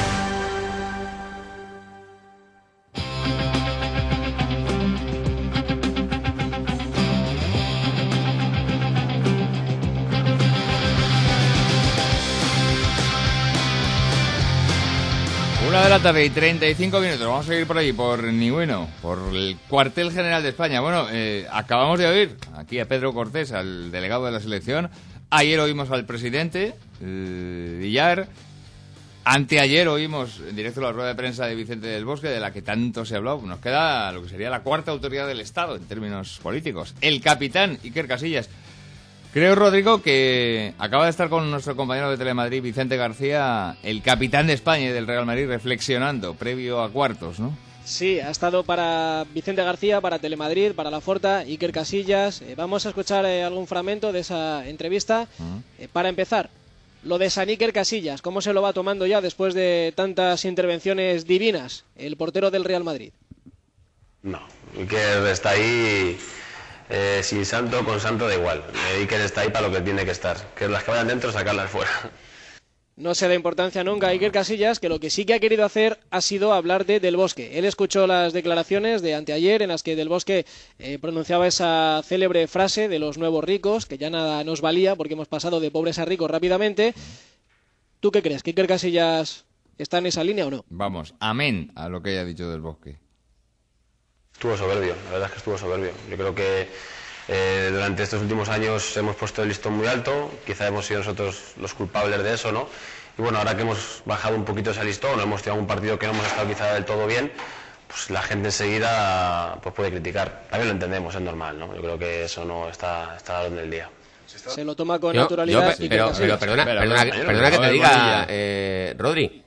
Una de la tarde y treinta y cinco minutos. Vamos a seguir por ahí, por Nibueno, por el cuartel general de España. Bueno, eh, acabamos de oír aquí a Pedro Cortés, al delegado de la selección. Ayer oímos al presidente, eh, Villar. Anteayer oímos en directo la rueda de prensa de Vicente del Bosque, de la que tanto se ha hablado. Nos queda lo que sería la cuarta autoridad del Estado en términos políticos. El capitán Iker Casillas. Creo, Rodrigo, que acaba de estar con nuestro compañero de Telemadrid, Vicente García, el capitán de España y del Real Madrid, reflexionando previo a cuartos, ¿no? Sí, ha estado para Vicente García, para Telemadrid, para Laforta, Iker Casillas. Eh, vamos a escuchar eh, algún fragmento de esa entrevista. Uh-huh. Eh, para empezar, lo de San Iker Casillas, ¿cómo se lo va tomando ya después de tantas intervenciones divinas el portero del Real Madrid? No, Iker está ahí... Eh, si santo con santo da igual. Eh, Iker está ahí para lo que tiene que estar, que las que vayan dentro sacarlas fuera. No se da importancia nunca a Iker Casillas, que lo que sí que ha querido hacer ha sido hablar de Del Bosque. Él escuchó las declaraciones de anteayer en las que Del Bosque eh, pronunciaba esa célebre frase de los nuevos ricos, que ya nada nos valía porque hemos pasado de pobres a ricos rápidamente. ¿Tú qué crees? ¿Que Iker Casillas está en esa línea o no? Vamos, amén a lo que haya dicho Del Bosque. Estuvo soberbio, la verdad es que estuvo soberbio. Yo creo que eh, durante estos últimos años hemos puesto el listón muy alto, quizá hemos sido nosotros los culpables de eso, ¿no? Y bueno, ahora que hemos bajado un poquito ese listón, hemos tenido un partido que no hemos estado quizá del todo bien, pues la gente enseguida pues puede criticar. También lo entendemos, es normal, ¿no? Yo creo que eso no está, está a la orden del día. Se lo toma con yo, naturalidad. Yo, pero, pero perdona, pero, perdona, perdona, perdona que te diga, eh, Rodri.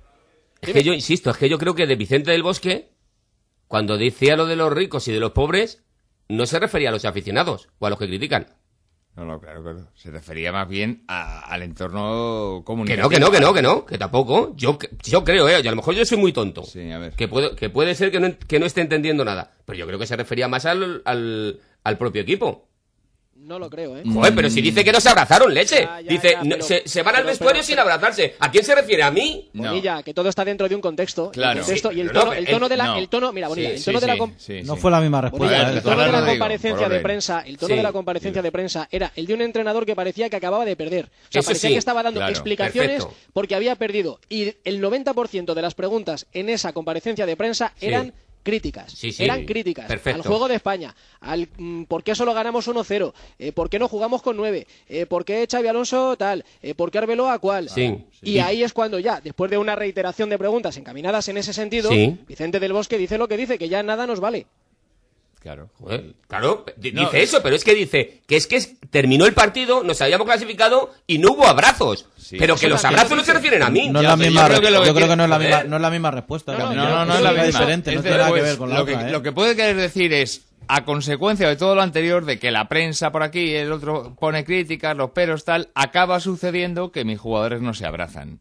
Es que yo insisto, es que yo creo que de Vicente del Bosque, cuando decía lo de los ricos y de los pobres, no se refería a los aficionados o a los que critican. No, no, claro, claro. Se refería más bien a, al entorno comunitario. Que no, que no, que no, que no, que tampoco. Yo, yo creo, eh, y a lo mejor yo soy muy tonto. Sí, a ver. Que puede, que puede ser que no, que no esté entendiendo nada. Pero yo creo que se refería más al, al, al propio equipo. No lo creo, ¿eh? Joder, pero si dice que no se abrazaron, leche. Ya, ya, dice, ya, pero, no, se, se van pero, al vestuario pero, sin abrazarse. ¿A quién se refiere? ¿A mí? Bonilla, no. Que todo está dentro de un contexto. Claro. El contexto Sí, y el no, tono, el tono el, de la, no. el tono, mira, Bonilla, sí, el tono sí, de la sí, comp- sí, no sí. fue la misma respuesta. Bonilla, ¿eh? el tono de la Rodrigo, comparecencia de prensa, el tono sí. de la comparecencia de prensa era el de un entrenador que parecía que acababa de perder. O sea, Eso parecía sí, que estaba dando claro, explicaciones perfecto. porque había perdido y el noventa por ciento de las preguntas en esa comparecencia de prensa Sí. eran críticas, Sí, sí. eran críticas Perfecto. al juego de España, al mm, por qué solo ganamos uno cero, eh, por qué no jugamos con nueve, eh, por qué Xavi Alonso tal, eh, por qué Arbeloa cual. Sí. Y Sí. ahí es cuando ya, después de una reiteración de preguntas encaminadas en ese sentido, Sí. Vicente del Bosque dice lo que dice, que ya nada nos vale. Claro. Joder, claro, di- No, dice eso, pero es que dice que es que es- terminó el partido, nos habíamos clasificado y no hubo abrazos. Sí. Pero que Eso los también abrazos no dice. se refieren a mí. No es Ya, la pero misma, yo creo que lo yo creo que no es la joder. misma, no es la misma respuesta. No, que no, yo no, creo no que es la es misma. diferente, no Es tiene nada que pues, ver con la lo otra, que, ¿eh? lo que puede querer decir es, a consecuencia de todo lo anterior, de que la prensa por aquí, el otro pone críticas, los peros tal, acaba sucediendo que mis jugadores no se abrazan.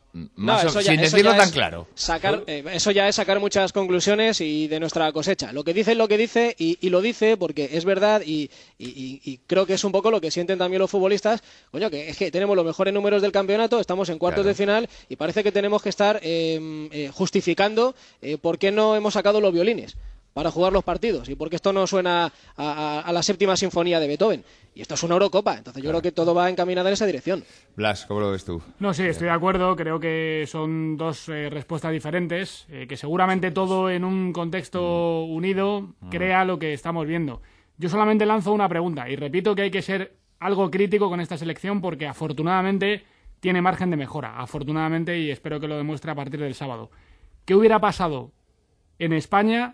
Más No, o- eso ya- sin eso decirlo ya tan es claro. Sacar, eh, eso ya es sacar muchas conclusiones y de nuestra cosecha. Lo que dice es lo que dice y, y lo dice porque es verdad y, y- y- y creo que es un poco lo que sienten también los futbolistas. Coño, que es que tenemos los mejores números del campeonato, estamos en cuartos Claro. de final y parece que tenemos que estar eh, eh, justificando eh, por qué no hemos sacado los violines para jugar los partidos y porque esto no suena a, a- a la séptima sinfonía de Beethoven. Y esto es una Eurocopa, entonces yo creo que todo va encaminado en esa dirección. Blas, ¿cómo lo ves tú? No, sí, estoy de acuerdo. Creo que son dos eh, respuestas diferentes, eh, que seguramente todo en un contexto unido crea lo que estamos viendo. Yo solamente lanzo una pregunta y repito que hay que ser algo crítico con esta selección porque afortunadamente tiene margen de mejora, afortunadamente, y espero que lo demuestre a partir del sábado. ¿Qué hubiera pasado en España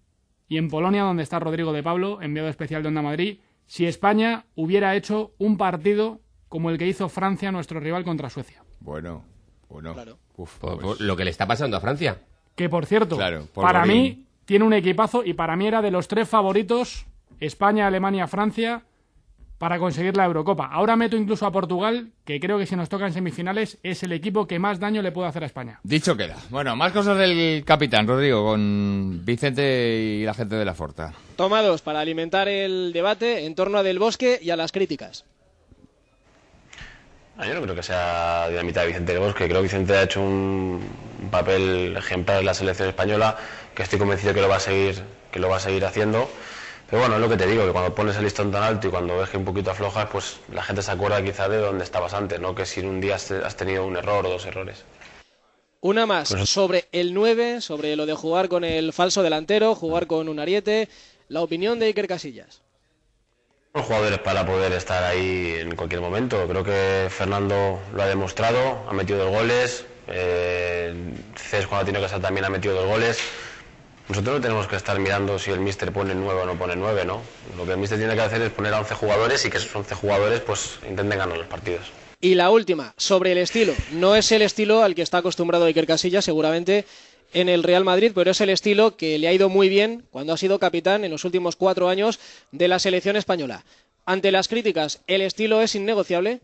y en Polonia, donde está Rodrigo de Pablo, enviado especial de Onda Madrid, si España hubiera hecho un partido como el que hizo Francia, nuestro rival, contra Suecia? Bueno, bueno. Claro. Uf, Por- pues- por lo que le está pasando a Francia. Que, por cierto, Claro, por para Borín. mí, tiene un equipazo y para mí era de los tres favoritos, España, Alemania, Francia, para conseguir la Eurocopa. Ahora meto incluso a Portugal, que creo que si nos toca en semifinales es el equipo que más daño le puede hacer a España. Dicho queda. Bueno, más cosas del capitán, Rodrigo, con Vicente y la gente de la Forta. Toma dos para alimentar el debate en torno a Del Bosque y a las críticas. Yo no creo que sea dinamita de Vicente del Bosque. Creo que Vicente ha hecho un papel ejemplar en la selección española, que estoy convencido que lo va a seguir, que lo va a seguir haciendo. Pero bueno, es lo que te digo, que cuando pones el listón tan alto y cuando ves que un poquito aflojas, pues la gente se acuerda quizá de dónde estabas antes, ¿no? Que si un día has tenido un error o dos errores. Una más pues... sobre el nueve, sobre lo de jugar con el falso delantero, jugar con un ariete. La opinión de Iker Casillas. Los jugadores para poder estar ahí en cualquier momento. Creo que Fernando lo ha demostrado, ha metido dos goles. Eh, Cés, cuando tiene que estar, también ha metido dos goles. Nosotros no tenemos que estar mirando si el míster pone nueve o no pone nueve, ¿no? Lo que el míster tiene que hacer es poner a once jugadores y que esos once jugadores pues intenten ganar los partidos. Y la última, sobre el estilo. No es el estilo al que está acostumbrado Iker Casillas, seguramente, en el Real Madrid, pero es el estilo que le ha ido muy bien cuando ha sido capitán en los últimos cuatro años de la selección española. Ante las críticas, ¿el estilo es innegociable?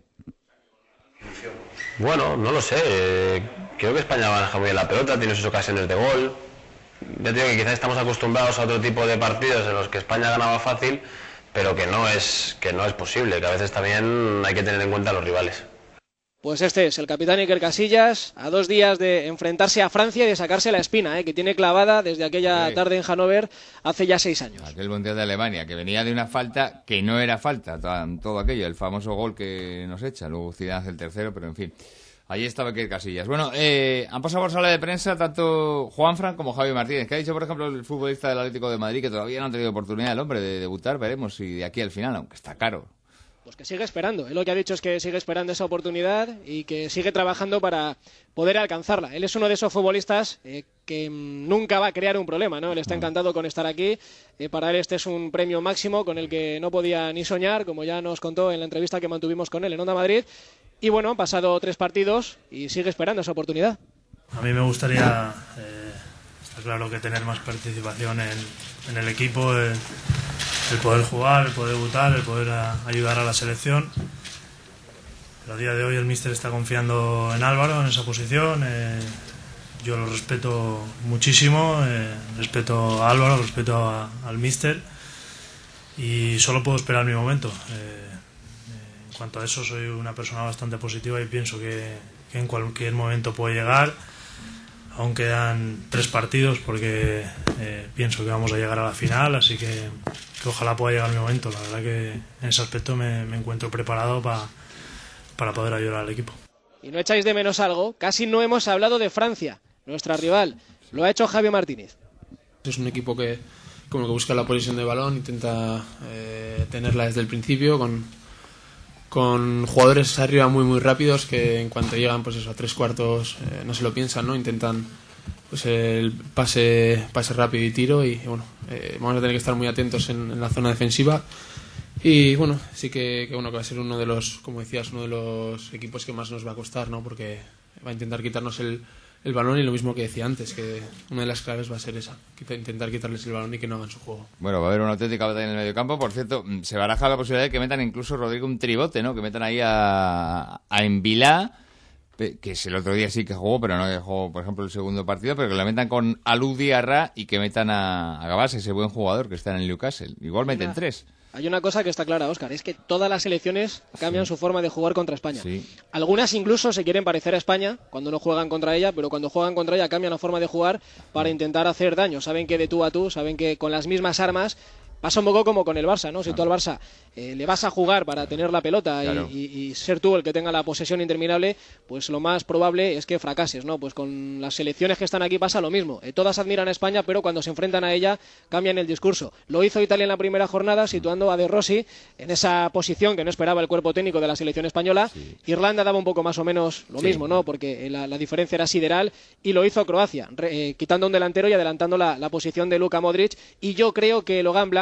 Bueno, no lo sé. Creo que España maneja muy bien la pelota, tiene sus ocasiones de gol. Ya te digo que quizás estamos acostumbrados a otro tipo de partidos en los que España ganaba fácil, pero que no es, que no es posible, que a veces también hay que tener en cuenta a los rivales. Pues este es el capitán Iker Casillas, a dos días de enfrentarse a Francia y de sacarse la espina, ¿eh? que tiene clavada desde aquella sí. tarde en Hannover hace ya seis años. Aquel Mundial de Alemania, que venía de una falta que no era falta, todo aquello, el famoso gol que nos echa, luego Zidane hace el tercero, pero en fin. Allí estaba Iker Casillas. Bueno, eh, han pasado por sala de prensa tanto Juanfran como Javi Martínez, que ha dicho, por ejemplo, el futbolista del Atlético de Madrid, que todavía no ha tenido oportunidad el hombre de debutar, veremos si de aquí al final, aunque está caro. Pues que sigue esperando. Él lo que ha dicho es que sigue esperando esa oportunidad y que sigue trabajando para poder alcanzarla. Él es uno de esos futbolistas eh, que nunca va a crear un problema, ¿no? Él está encantado con estar aquí. Eh, para él este es un premio máximo con el que no podía ni soñar, como ya nos contó en la entrevista que mantuvimos con él en Onda Madrid. Y bueno, han pasado tres partidos y sigue esperando esa oportunidad. A mí me gustaría, eh, está claro que tener más participación en, en el equipo, el, el poder jugar, el poder debutar, el poder a, ayudar a la selección. Pero a día de hoy el míster está confiando en Álvaro, en esa posición. Eh, yo lo respeto muchísimo, eh, respeto a Álvaro, respeto a, al míster y solo puedo esperar mi momento. Eh, En cuanto a eso, soy una persona bastante positiva y pienso que, que en cualquier momento puede llegar. Aún quedan tres partidos porque eh, pienso que vamos a llegar a la final, así que, que ojalá pueda llegar mi momento. La verdad que en ese aspecto me, me encuentro preparado pa, para poder ayudar al equipo. Y no echáis de menos algo, casi no hemos hablado de Francia, nuestra rival. Lo ha hecho Javi Martínez. Es un equipo que, como que busca la posesión de balón, intenta eh, tenerla desde el principio con... con jugadores arriba muy muy rápidos que en cuanto llegan pues eso a tres cuartos eh, no se lo piensan, no intentan pues el pase pase rápido y tiro y bueno eh, vamos a tener que estar muy atentos en, en la zona defensiva y bueno sí que, que bueno que va a ser uno de los, como decías, uno de los equipos que más nos va a costar, no porque va a intentar quitarnos el el balón y lo mismo que decía antes, que una de las claves va a ser esa, intentar quitarles el balón y que no hagan su juego. Bueno, va a haber una auténtica batalla en el medio campo. Por cierto, se baraja la posibilidad de que metan incluso, Rodrigo, un tribote, ¿no? Que metan ahí a, a Envilá, que es el otro día sí que jugó, pero no dejó, por ejemplo, el segundo partido, pero que le metan con Alou Diarra y que metan a, a Gabás, ese buen jugador que está en el Newcastle. Igual meten una... tres. Hay una cosa que está clara, Óscar, es que todas las selecciones cambian sí. su forma de jugar contra España. Sí. Algunas incluso se quieren parecer a España cuando no juegan contra ella, pero cuando juegan contra ella cambian la forma de jugar para intentar hacer daño. Saben que de tú a tú, saben que con las mismas armas pasa un poco como con el Barça, ¿no? Si tú al Barça eh, le vas a jugar para tener la pelota claro. y, y, y ser tú el que tenga la posesión interminable, pues lo más probable es que fracases, ¿no? Pues con las selecciones que están aquí pasa lo mismo. Eh, todas admiran a España, pero cuando se enfrentan a ella cambian el discurso. Lo hizo Italia en la primera jornada, situando a De Rossi en esa posición que no esperaba el cuerpo técnico de la selección española. Sí. Irlanda daba un poco más o menos lo sí. mismo, ¿no? Porque la, la diferencia era sideral, y lo hizo Croacia, re, eh, quitando un delantero y adelantando la, la posición de Luka Modric. Y yo creo que Logan Blanc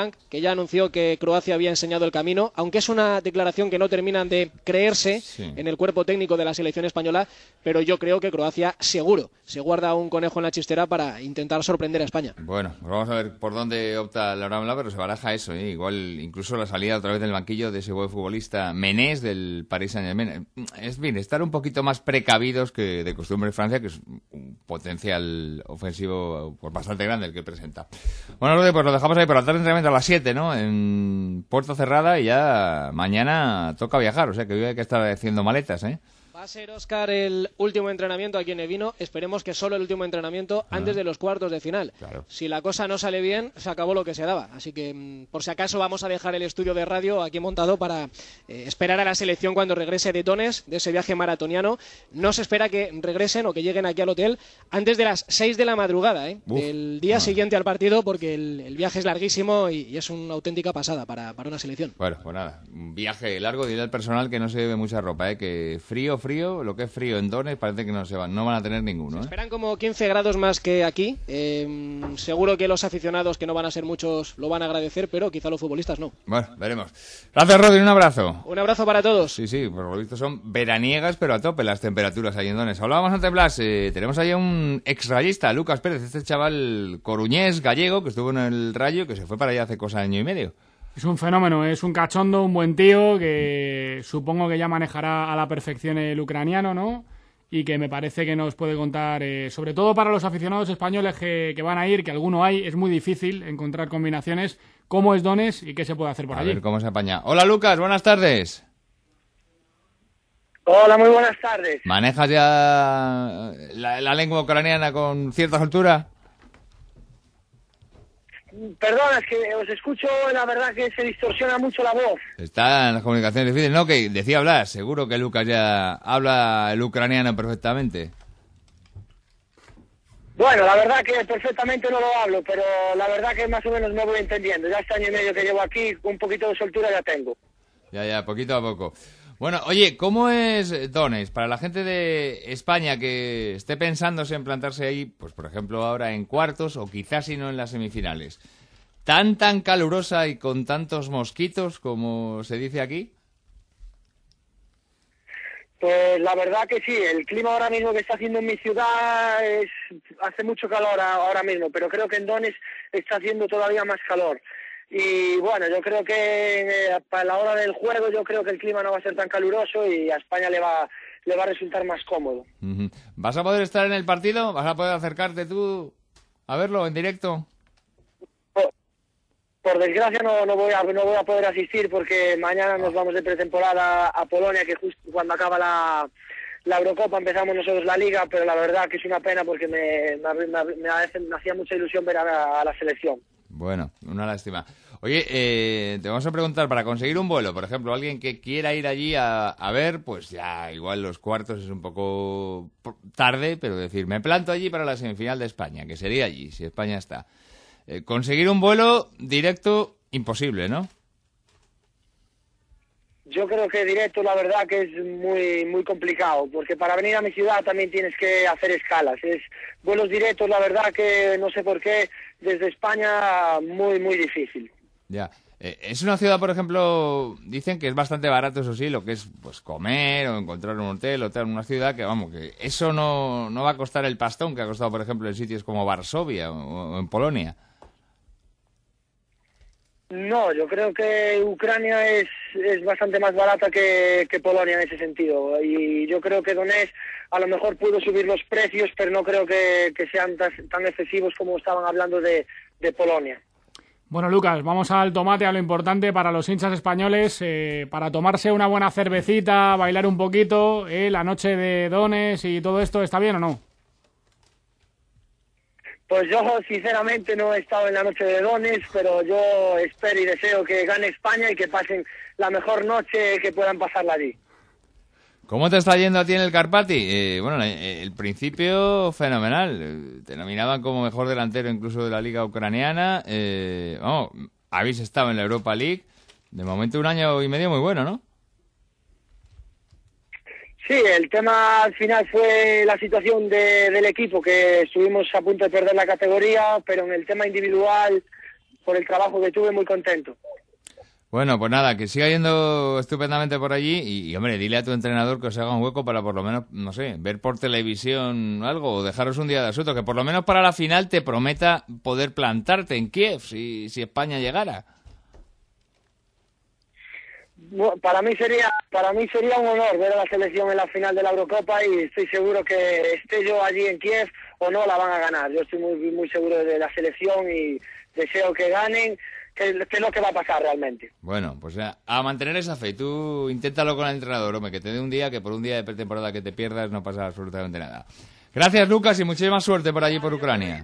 Frank, que ya anunció que Croacia había enseñado el camino, aunque es una declaración que no terminan de creerse sí. en el cuerpo técnico de la selección española, pero yo creo que Croacia seguro se guarda un conejo en la chistera para intentar sorprender a España. Bueno, pues vamos a ver por dónde opta la Rambla, pero se baraja eso, ¿eh? Igual incluso la salida otra vez del banquillo de ese buen futbolista Menés del Paris Saint-Germain. Es bien, estar un poquito más precavidos que de costumbre en Francia, que es un potencial ofensivo pues, bastante grande el que presenta. Bueno, Rodri, pues lo dejamos ahí por la tarde, entrenamiento a las siete, ¿no? En puerta cerrada, y ya mañana toca viajar, o sea que hoy hay que estar haciendo maletas, ¿eh? Va a ser, Óscar, el último entrenamiento aquí en Evino. Esperemos que solo el último entrenamiento ah. antes de los cuartos de final. Claro. Si la cosa no sale bien, se acabó lo que se daba. Así que, por si acaso, vamos a dejar el estudio de radio aquí montado para eh, esperar a la selección cuando regrese de Donetsk, de ese viaje maratoniano. No se espera que regresen o que lleguen aquí al hotel antes de las seis de la madrugada, ¿eh? Uf. del día ah. siguiente al partido, porque el, el viaje es larguísimo y, y es una auténtica pasada para, para una selección. Bueno, pues nada, un viaje largo. Diré al personal que no se lleve mucha ropa, ¿eh? Que frío, frío, lo que es frío en Donetsk parece que no se van, no van a tener ninguno, ¿eh? Se esperan como quince grados más que aquí. Eh, seguro que los aficionados, que no van a ser muchos, lo van a agradecer, pero quizá los futbolistas no. Bueno, veremos. Gracias, Rodri, un abrazo. Un abrazo para todos. Sí, sí, por lo visto son veraniegas, pero a tope las temperaturas ahí en Donetsk. Hablábamos antes, Blas, eh, tenemos ahí a un exrayista, Lucas Pérez, este chaval coruñés, gallego, que estuvo en el Rayo, que se fue para allá hace cosa de año y medio. Es un fenómeno, es un cachondo, un buen tío que supongo que ya manejará a la perfección el ucraniano, ¿no? Y que me parece que nos puede contar, eh, sobre todo para los aficionados españoles que, que van a ir, que alguno hay, es muy difícil encontrar combinaciones, cómo es Donetsk y qué se puede hacer por a allí. A ver cómo se apaña. Hola, Lucas, buenas tardes. Hola, muy buenas tardes. ¿Manejas ya la, la lengua ucraniana con cierta soltura? Perdona, es que os escucho, la verdad que se distorsiona mucho la voz. Está en las comunicaciones difíciles, ¿no? Que decía hablar, seguro que Lucas ya habla el ucraniano perfectamente. Bueno, la verdad que perfectamente no lo hablo, pero la verdad que más o menos me voy entendiendo. Ya este año y medio que llevo aquí, un poquito de soltura ya tengo. Ya, ya, poquito a poco. Bueno, oye, ¿cómo es Donetsk? Para la gente de España que esté pensándose en plantarse ahí, pues por ejemplo ahora en cuartos o quizás si no en las semifinales, ¿tan tan calurosa y con tantos mosquitos como se dice aquí? Pues la verdad que sí, el clima ahora mismo que está haciendo en mi ciudad es, hace mucho calor ahora mismo, pero creo que en Donetsk está haciendo todavía más calor. Y bueno, yo creo que eh, para la hora del juego yo creo que el clima no va a ser tan caluroso y a España le va, le va a resultar más cómodo. Uh-huh. ¿Vas a poder estar en el partido? ¿Vas a poder acercarte tú a verlo en directo? Por, por desgracia no, no, voy a, no voy a poder asistir porque mañana nos vamos de pretemporada a Polonia, que justo cuando acaba la, la Eurocopa empezamos nosotros la Liga, pero la verdad que es una pena porque me, me, me, me, me hacía mucha ilusión ver a la, a la selección. Bueno, una lástima. Oye, eh, te vamos a preguntar, para conseguir un vuelo, por ejemplo, alguien que quiera ir allí a, a ver, pues ya igual los cuartos es un poco tarde, pero decir, me planto allí para la semifinal de España, que sería allí, si España está. Eh, conseguir un vuelo directo, imposible, ¿no? Yo creo que directo, la verdad que es muy muy complicado, porque para venir a mi ciudad también tienes que hacer escalas. Es vuelos directos, la verdad que no sé por qué, desde España muy, muy difícil. Ya. Eh, es una ciudad, por ejemplo, dicen que es bastante barato, eso sí, lo que es pues comer o encontrar un hotel o tal, una ciudad que, vamos, que eso no, no va a costar el pastón que ha costado, por ejemplo, en sitios como Varsovia o, o en Polonia. No, yo creo que Ucrania es, es bastante más barata que, que Polonia en ese sentido. Y yo creo que Donetsk a lo mejor pudo subir los precios, pero no creo que, que sean tan, tan excesivos como estaban hablando de, de Polonia. Bueno, Lucas, vamos al tomate, a lo importante para los hinchas españoles, eh, para tomarse una buena cervecita, bailar un poquito, eh, la noche de Donetsk y todo esto, ¿está bien o no? Pues yo sinceramente no he estado en la noche de Donetsk, pero yo espero y deseo que gane España y que pasen la mejor noche que puedan pasarla allí. ¿Cómo te está yendo a ti en el Karpaty? Eh, bueno, eh, el principio fenomenal. Te nominaban como mejor delantero incluso de la liga ucraniana. Eh, vamos, habéis estado en la Europa League. De momento un año y medio muy bueno, ¿no? Sí, el tema al final fue la situación de, del equipo, que estuvimos a punto de perder la categoría, pero en el tema individual por el trabajo que tuve, muy contento. Bueno, pues nada, que siga yendo estupendamente por allí y, y, hombre, dile a tu entrenador que os haga un hueco para por lo menos, no sé, ver por televisión algo o dejaros un día de asueto, que por lo menos para la final te prometa poder plantarte en Kiev si, si España llegara. Para mí sería para mí sería un honor ver a la selección en la final de la Eurocopa y estoy seguro que esté yo allí en Kiev o no, la van a ganar. Yo estoy muy, muy seguro de la selección y deseo que ganen, que, que es lo que va a pasar realmente. Bueno, pues a, a mantener esa fe. Tú inténtalo con el entrenador, hombre, que te dé un día, que por un día de pretemporada que te pierdas no pasa absolutamente nada. Gracias, Lucas, y muchísima suerte por allí, por Ucrania.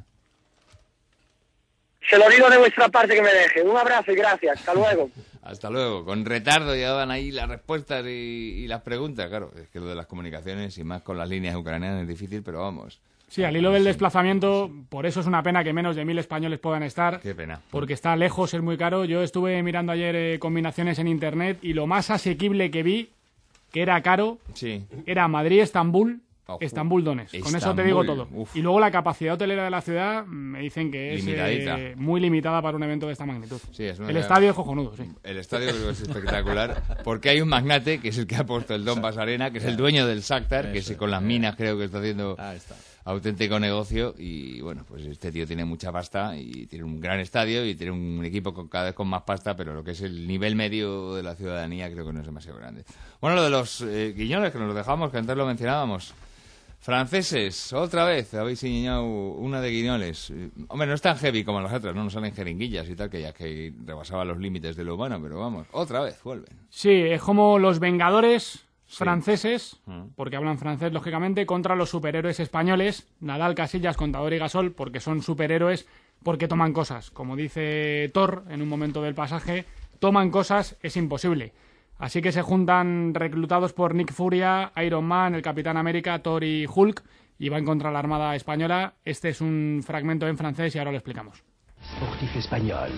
Se lo digo de vuestra parte que me deje. Un abrazo y gracias. Hasta luego. Hasta luego. Con retardo llegaban ahí las respuestas y, y las preguntas. Claro, es que lo de las comunicaciones y más con las líneas ucranianas es difícil, pero vamos. Sí, al hilo del desplazamiento, por eso es una pena que menos de mil españoles puedan estar. Qué pena. Porque está lejos, es muy caro. Yo estuve mirando ayer eh, combinaciones en internet y lo más asequible que vi, que era caro, sí. era Madrid-Estambul, Ojo. Estambul-Donetsk. Con eso te digo todo. Uf. Y luego la capacidad hotelera de la ciudad me dicen que es eh, muy limitada para un evento de esta magnitud. Sí, es el estadio es cojonudo, sí. El estadio creo que es espectacular porque hay un magnate que es el que ha puesto el Donbass Arena, que es el dueño del Shakhtar, que es, con las minas creo que está haciendo auténtico negocio y bueno, pues este tío tiene mucha pasta y tiene un gran estadio y tiene un equipo con, cada vez con más pasta, pero lo que es el nivel medio de la ciudadanía creo que no es demasiado grande. Bueno, lo de los eh, guiñones que nos dejamos, que antes lo mencionábamos. Franceses, otra vez, habéis enseñado una de guiñoles. Hombre, no es tan heavy como las otras, no nos salen jeringuillas y tal, que ya que rebasaba los límites de lo humano, pero vamos, otra vez vuelven. Sí, es como los Vengadores sí. franceses, porque hablan francés, lógicamente, contra los superhéroes españoles, Nadal, Casillas, Contador y Gasol, porque son superhéroes porque toman cosas. Como dice Thor en un momento del pasaje, toman cosas, es imposible. Así que se juntan reclutados por Nick Furia, Iron Man, el Capitán América, Thor y Hulk y van contra la Armada Española. Este es un fragmento en francés y ahora lo explicamos. Sportif espagnol.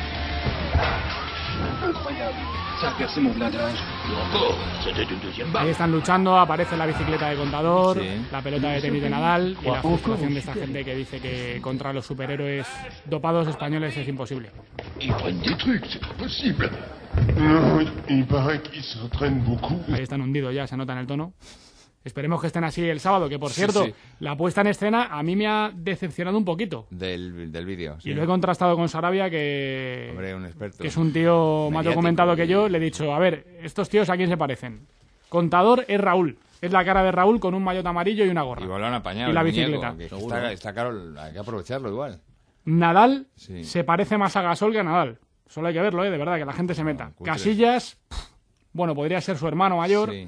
Ahí están luchando, aparece la bicicleta de Contador, sí. la pelota de tenis de Nadal y la frustración de esta gente que dice que contra los superhéroes dopados españoles es imposible. Ahí están hundidos ya, se nota en el tono. Esperemos que estén así el sábado, que por cierto, sí, sí. la puesta en escena a mí me ha decepcionado un poquito. Del, del vídeo, sí. Y lo he contrastado con Sarabia, que, Hombre, un experto. que es un tío más documentado que yo. Le he dicho, a ver, estos tíos a quién se parecen. Contador es Raúl. Es la cara de Raúl con un maillot amarillo y una gorra. Igual lo han apañado. Y la bicicleta. Muñeco, que está, está caro, hay que aprovecharlo igual. Nadal sí. se parece más a Gasol que a Nadal. Solo hay que verlo, ¿eh? De verdad, que la gente se meta. No, Casillas, pff, bueno, podría ser su hermano mayor. Sí.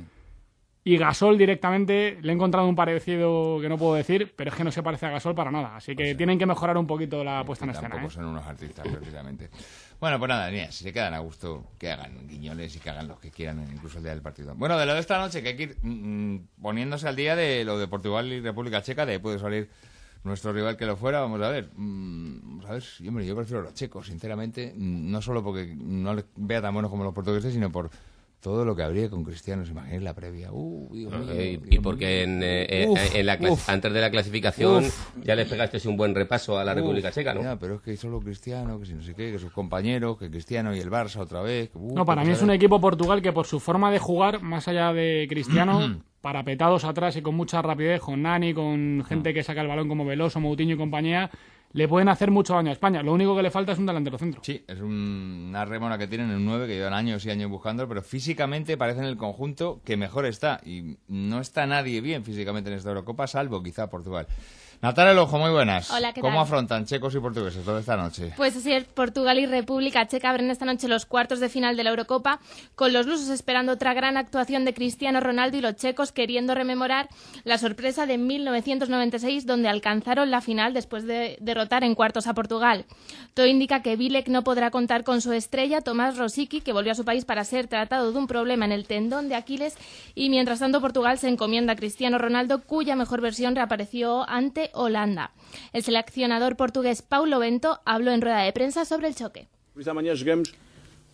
Y Gasol directamente, le he encontrado un parecido que no puedo decir, pero es que no se parece a Gasol para nada. Así que o sea, tienen que mejorar un poquito la puesta en escena. Tampoco ¿eh? son unos artistas, precisamente. Bueno, pues nada, mira, si se quedan a gusto, que hagan guiñones y que hagan los que quieran, incluso el día del partido. Bueno, de lo de esta noche, que hay que ir mmm, poniéndose al día de lo de Portugal y República Checa, de puede salir nuestro rival que lo fuera. Vamos a ver, mmm, vamos a ver, hombre, yo prefiero los checos, sinceramente, no solo porque no les vea tan buenos como los portugueses, sino por todo lo que habría con Cristiano, ¿se imagináis la previa? Uh, Dios mío, eh, Dios y porque en, eh, uf, en la uf, antes de la clasificación uf. ya les pegaste un buen repaso a la uf, República Checa, ¿no? Ya, pero es que solo Cristiano, que si no sé qué, que sus compañeros, que Cristiano y el Barça otra vez. Que, uh, no, para mí es un equipo Portugal que por su forma de jugar, más allá de Cristiano, parapetados atrás y con mucha rapidez, con Nani, con gente que saca el balón como Veloso, Moutinho y compañía, le pueden hacer mucho daño a España. Lo único que le falta es un delantero centro. Sí, es un, una rémora que tienen en un nueve que llevan años y años buscando, pero físicamente parece en el conjunto que mejor está. Y no está nadie bien físicamente en esta Eurocopa, salvo quizá Portugal. Natalia Lojo, muy buenas. Hola, ¿qué ¿Cómo tal? afrontan checos y portugueses toda esta noche? Pues así es, Portugal y República Checa abren esta noche los cuartos de final de la Eurocopa, con los lusos esperando otra gran actuación de Cristiano Ronaldo y los checos queriendo rememorar la sorpresa de mil novecientos noventa y seis, donde alcanzaron la final después de derrotar en cuartos a Portugal. Todo indica que Bilek no podrá contar con su estrella, Tomás Rosicky, que volvió a su país para ser tratado de un problema en el tendón de Aquiles, y mientras tanto Portugal se encomienda a Cristiano Ronaldo, cuya mejor versión reapareció ante Holanda. El seleccionador portugués Paulo Bento habló en rueda de prensa sobre el choque. Por esta mañana jugamos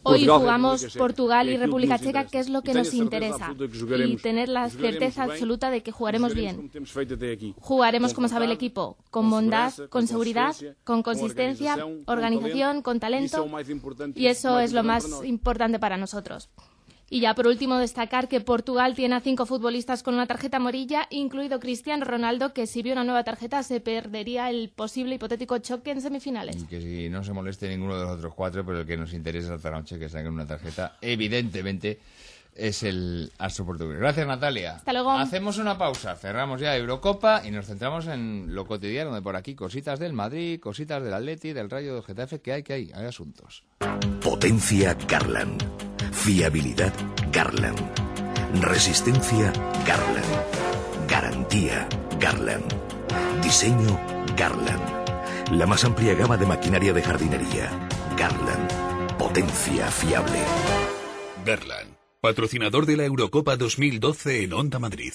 Hoy jugamos Portugal y República Checa, que es lo que nos interesa, y tener la certeza absoluta de que jugaremos bien. Jugaremos como sabe el equipo, con bondad, con seguridad, con consistencia, organización, con talento, y eso es lo más importante para nosotros. Y ya por último destacar que Portugal tiene a cinco futbolistas con una tarjeta amarilla, incluido Cristiano Ronaldo, que si vio una nueva tarjeta se perdería el posible hipotético choque en semifinales. Y que si no se moleste ninguno de los otros cuatro, pero el que nos interesa esta noche que saquen una tarjeta, evidentemente es el astro portugués. Gracias, Natalia. Hasta luego. Hacemos una pausa, cerramos ya Eurocopa y nos centramos en lo cotidiano de por aquí, cositas del Madrid, cositas del Atleti, del Rayo, del Getafe, que hay, que hay, hay asuntos. Potencia Garland. Fiabilidad Garland. Resistencia Garland. Garantía Garland. Diseño Garland. La más amplia gama de maquinaria de jardinería. Garland. Potencia fiable. Garland, patrocinador de la Eurocopa dos mil doce en Onda Madrid.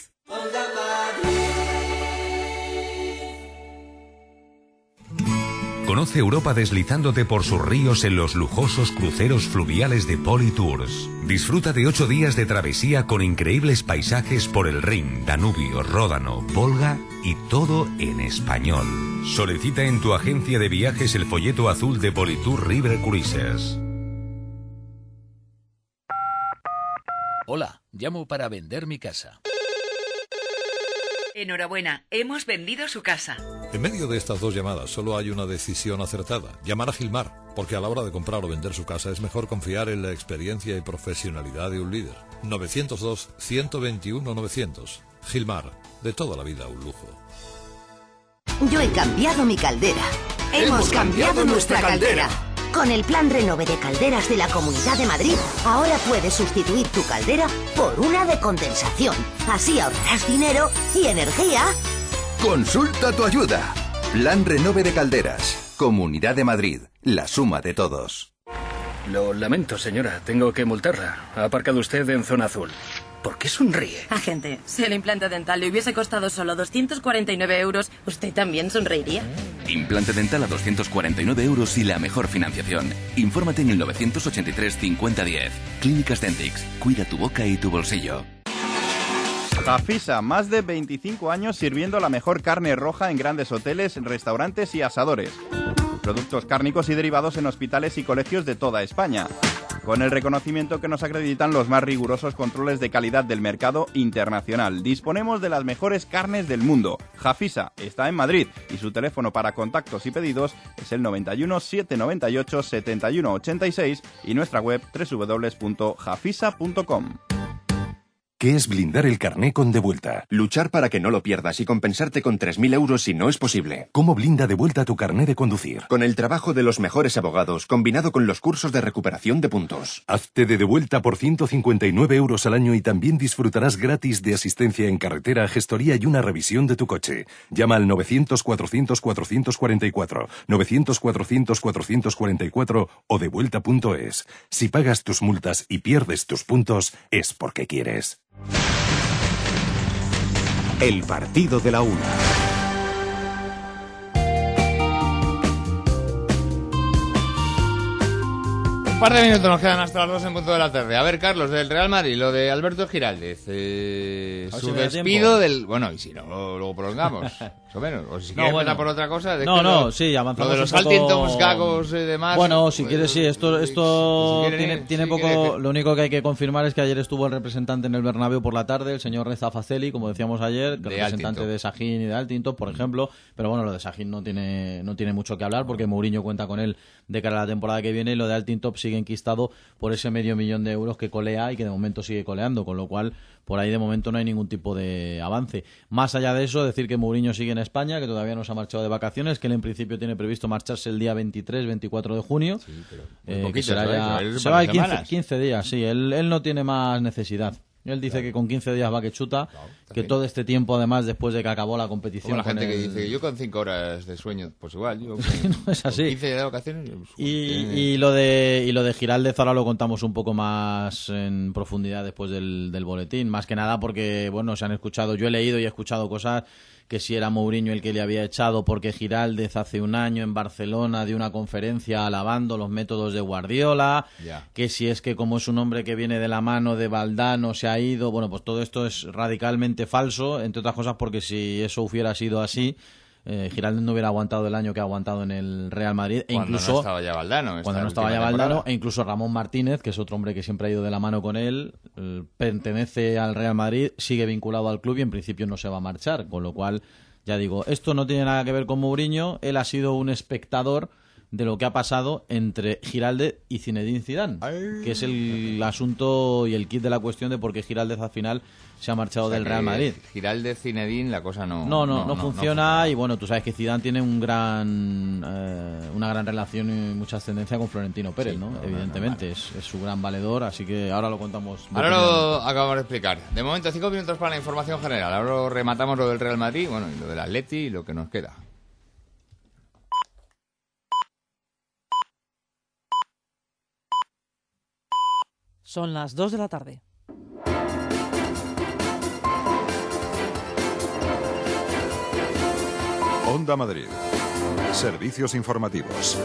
Conoce Europa deslizándote por sus ríos en los lujosos cruceros fluviales de Politours. Disfruta de ocho días de travesía con increíbles paisajes por el Rin, Danubio, Ródano, Volga y todo en español. Solicita en tu agencia de viajes el folleto azul de Politour River Cruises. Hola, llamo para vender mi casa. Enhorabuena, hemos vendido su casa. En medio de estas dos llamadas solo hay una decisión acertada. Llamar a Gilmar, porque a la hora de comprar o vender su casa es mejor confiar en la experiencia y profesionalidad de un líder. novecientos dos, ciento veintiuno, novecientos. Gilmar, de toda la vida un lujo. Yo he cambiado mi caldera. Hemos cambiado nuestra caldera. Con el plan Renove de calderas de la Comunidad de Madrid, ahora puedes sustituir tu caldera por una de condensación. Así ahorrarás dinero y energía. Consulta tu ayuda. Plan Renove de calderas. Comunidad de Madrid. La suma de todos. Lo lamento, señora. Tengo que multarla. Ha aparcado usted en zona azul. ¿Por qué sonríe? Agente, si el implante dental le hubiese costado solo doscientos cuarenta y nueve euros, ¿usted también sonreiría? Implante dental a doscientos cuarenta y nueve euros y la mejor financiación. Infórmate en el novecientos ochenta y tres cincuenta diez. Clínicas Dentix. Cuida tu boca y tu bolsillo. Jafisa, más de veinticinco años sirviendo la mejor carne roja en grandes hoteles, restaurantes y asadores. Productos cárnicos y derivados en hospitales y colegios de toda España. Con el reconocimiento que nos acreditan los más rigurosos controles de calidad del mercado internacional. Disponemos de las mejores carnes del mundo. Jafisa está en Madrid y su teléfono para contactos y pedidos es el noventa y uno, setecientos noventa y ocho, setenta y uno ochenta y seis y nuestra web doble u doble u doble u punto jafisa punto com. ¿Qué es blindar el carné con Devuelta? Luchar para que no lo pierdas y compensarte con tres mil euros si no es posible. ¿Cómo blinda Devuelta tu carné de conducir? Con el trabajo de los mejores abogados, combinado con los cursos de recuperación de puntos. Hazte de Devuelta por ciento cincuenta y nueve euros al año y también disfrutarás gratis de asistencia en carretera, gestoría y una revisión de tu coche. Llama al novecientos, cuatrocientos, cuatrocientos cuarenta y cuatro, novecientos, cuatrocientos, cuatrocientos cuarenta y cuatro o devuelta punto es. Si pagas tus multas y pierdes tus puntos, es porque quieres. El partido de la una. Un par de minutos nos quedan hasta las dos en punto de la tarde. A ver, Carlos, del Real Madrid, lo de Alberto Giraldez. Eh, su si despido del... Bueno, y si no, luego prolongamos, más o menos. O si no, quieres bueno. empezar por otra cosa... No, no, lo, sí, avanzamos Lo de los un poco... Altintons, Gagos y demás... Bueno, si pues, quieres, sí, esto, esto si tiene, ir, tiene si poco... quiere... Lo único que hay que confirmar es que ayer estuvo el representante en el Bernabéu por la tarde, el señor Reza Faceli, como decíamos ayer, que de representante Altintop. de Sajín y de Altintop, por ejemplo. Pero bueno, lo de Sajín no tiene, no tiene mucho que hablar porque Mourinho cuenta con él de cara a la temporada que viene y lo de Altintop sigue enquistado por ese medio millón de euros que colea y que de momento sigue coleando, con lo cual por ahí de momento no hay ningún tipo de avance. Más allá de eso, decir que Mourinho sigue en España, que todavía no se ha marchado de vacaciones, que él en principio tiene previsto marcharse el día veintitrés, veinticuatro de junio. Sí, pero eh, poquito, que será ¿sabes? ya, se va quince, quince días, sí, él, él no tiene más necesidad. Él dice claro. que con quince días va que chuta, claro, que todo este tiempo, además, después de que acabó la competición... Como la gente el... que dice, yo con cinco horas de sueño, pues igual, yo con, no es así. Con quince días de vacaciones... Pues, y, y, lo de, y lo de Giraldez ahora lo contamos un poco más en profundidad después del, del boletín, más que nada porque, bueno, se han escuchado, yo he leído y he escuchado cosas que si era Mourinho el que le había echado porque Giraldez hace un año en Barcelona dio una conferencia alabando los métodos de Guardiola, yeah. que si es que como es un hombre que viene de la mano de Valdano se ha ido, bueno, pues todo esto es radicalmente falso, entre otras cosas porque si eso hubiera sido así, Eh, Giraldez no hubiera aguantado el año que ha aguantado en el Real Madrid. E cuando incluso, no estaba ya Valdano. Cuando no estaba ya Valdano, e incluso Ramón Martínez, que es otro hombre que siempre ha ido de la mano con él, eh, pertenece al Real Madrid, sigue vinculado al club y en principio no se va a marchar. Con lo cual, ya digo, esto no tiene nada que ver con Mourinho, él ha sido un espectador de lo que ha pasado entre Giraldez y Zinedine Zidane, Ay. que es el asunto y el kit de la cuestión de por qué Giraldez al final se ha marchado, o sea, del Real Madrid. Giraldez, Zinedine, la cosa no no no, no, no, no funciona, no funciona y bueno, tú sabes que Zidane tiene un gran eh, una gran relación y mucha ascendencia con Florentino Pérez, sí, ¿no? no evidentemente, no, no, vale. es, es su gran valedor, así que ahora lo contamos. Ahora lo acabamos de explicar. De momento, cinco minutos para la información general. Ahora lo rematamos lo del Real Madrid, bueno, y lo del Atleti y lo que nos queda. Son las dos de la tarde. Onda Madrid. Servicios informativos.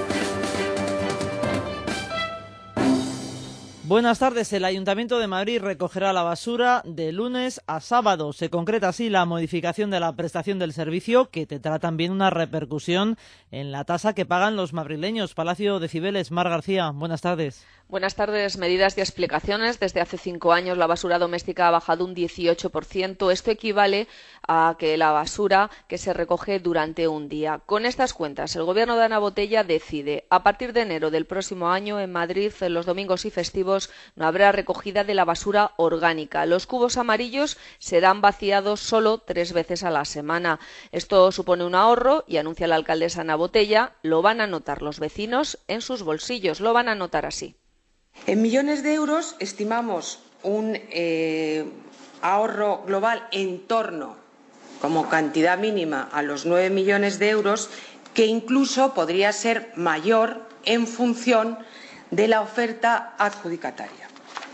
Buenas tardes. El Ayuntamiento de Madrid recogerá la basura de lunes a sábado. Se concreta así la modificación de la prestación del servicio, que tendrá también una repercusión en la tasa que pagan los madrileños. Palacio de Cibeles, Mar García, buenas tardes. Buenas tardes. Medidas y explicaciones. Desde hace cinco años la basura doméstica ha bajado un dieciocho por ciento. Esto equivale a que la basura que se recoge durante un día. Con estas cuentas, el Gobierno de Ana Botella decide, a partir de enero del próximo año, en Madrid, en los domingos y festivos, no habrá recogida de la basura orgánica. Los cubos amarillos serán vaciados solo tres veces a la semana. Esto supone un ahorro y, anuncia la alcaldesa Ana Botella, lo van a notar los vecinos en sus bolsillos. Lo van a notar así. En millones de euros estimamos un eh, ahorro global en torno, como cantidad mínima, a los nueve millones de euros, que incluso podría ser mayor en función de la oferta adjudicataria.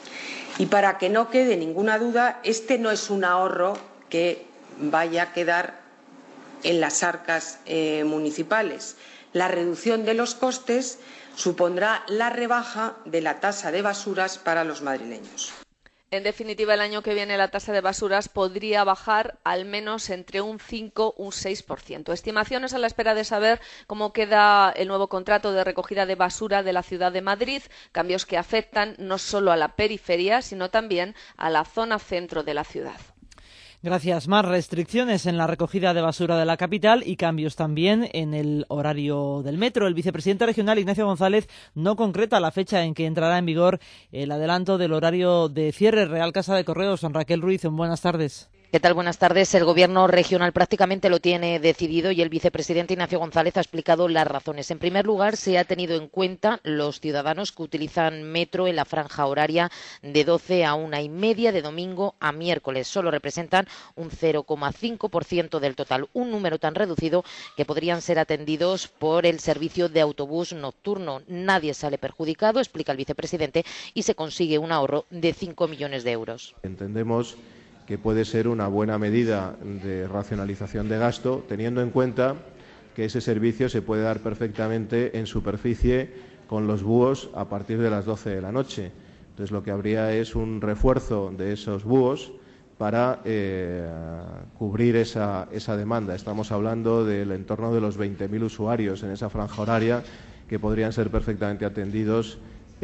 Y para que no quede ninguna duda, este no es un ahorro que vaya a quedar en las arcas eh, municipales. La reducción de los costes supondrá la rebaja de la tasa de basuras para los madrileños. En definitiva, el año que viene la tasa de basuras podría bajar al menos entre un cinco y un seis por ciento. Estimaciones a la espera de saber cómo queda el nuevo contrato de recogida de basura de la ciudad de Madrid, cambios que afectan no solo a la periferia, sino también a la zona centro de la ciudad. Gracias. Más restricciones en la recogida de basura de la capital y cambios también en el horario del metro. El vicepresidente regional, Ignacio González, no concreta la fecha en que entrará en vigor el adelanto del horario de cierre. Real Casa de Correos, San Raquel Ruiz, buenas tardes. ¿Qué tal? Buenas tardes. El Gobierno regional prácticamente lo tiene decidido y el vicepresidente Ignacio González ha explicado las razones. En primer lugar, se ha tenido en cuenta los ciudadanos que utilizan metro en la franja horaria de doce a una y media de domingo a miércoles. Solo representan un cero coma cinco por ciento del total, un número tan reducido que podrían ser atendidos por el servicio de autobús nocturno. Nadie sale perjudicado, explica el vicepresidente, y se consigue un ahorro de cinco millones de euros. Entendemos que puede ser una buena medida de racionalización de gasto, teniendo en cuenta que ese servicio se puede dar perfectamente en superficie con los búhos a partir de las doce de la noche. Entonces, lo que habría es un refuerzo de esos búhos para eh, cubrir esa, esa demanda. Estamos hablando del entorno de los veinte mil usuarios en esa franja horaria que podrían ser perfectamente atendidos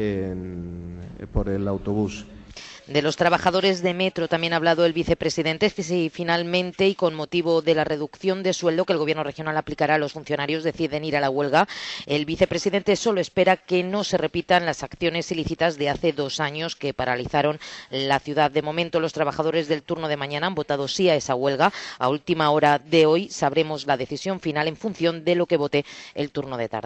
en, por el autobús. De los trabajadores de metro también ha hablado el vicepresidente. Si finalmente, y con motivo de la reducción de sueldo que el Gobierno regional aplicará a los funcionarios, deciden ir a la huelga, el vicepresidente solo espera que no se repitan las acciones ilícitas de hace dos años que paralizaron la ciudad. De momento, los trabajadores del turno de mañana han votado sí a esa huelga. A última hora de hoy sabremos la decisión final en función de lo que vote el turno de tarde.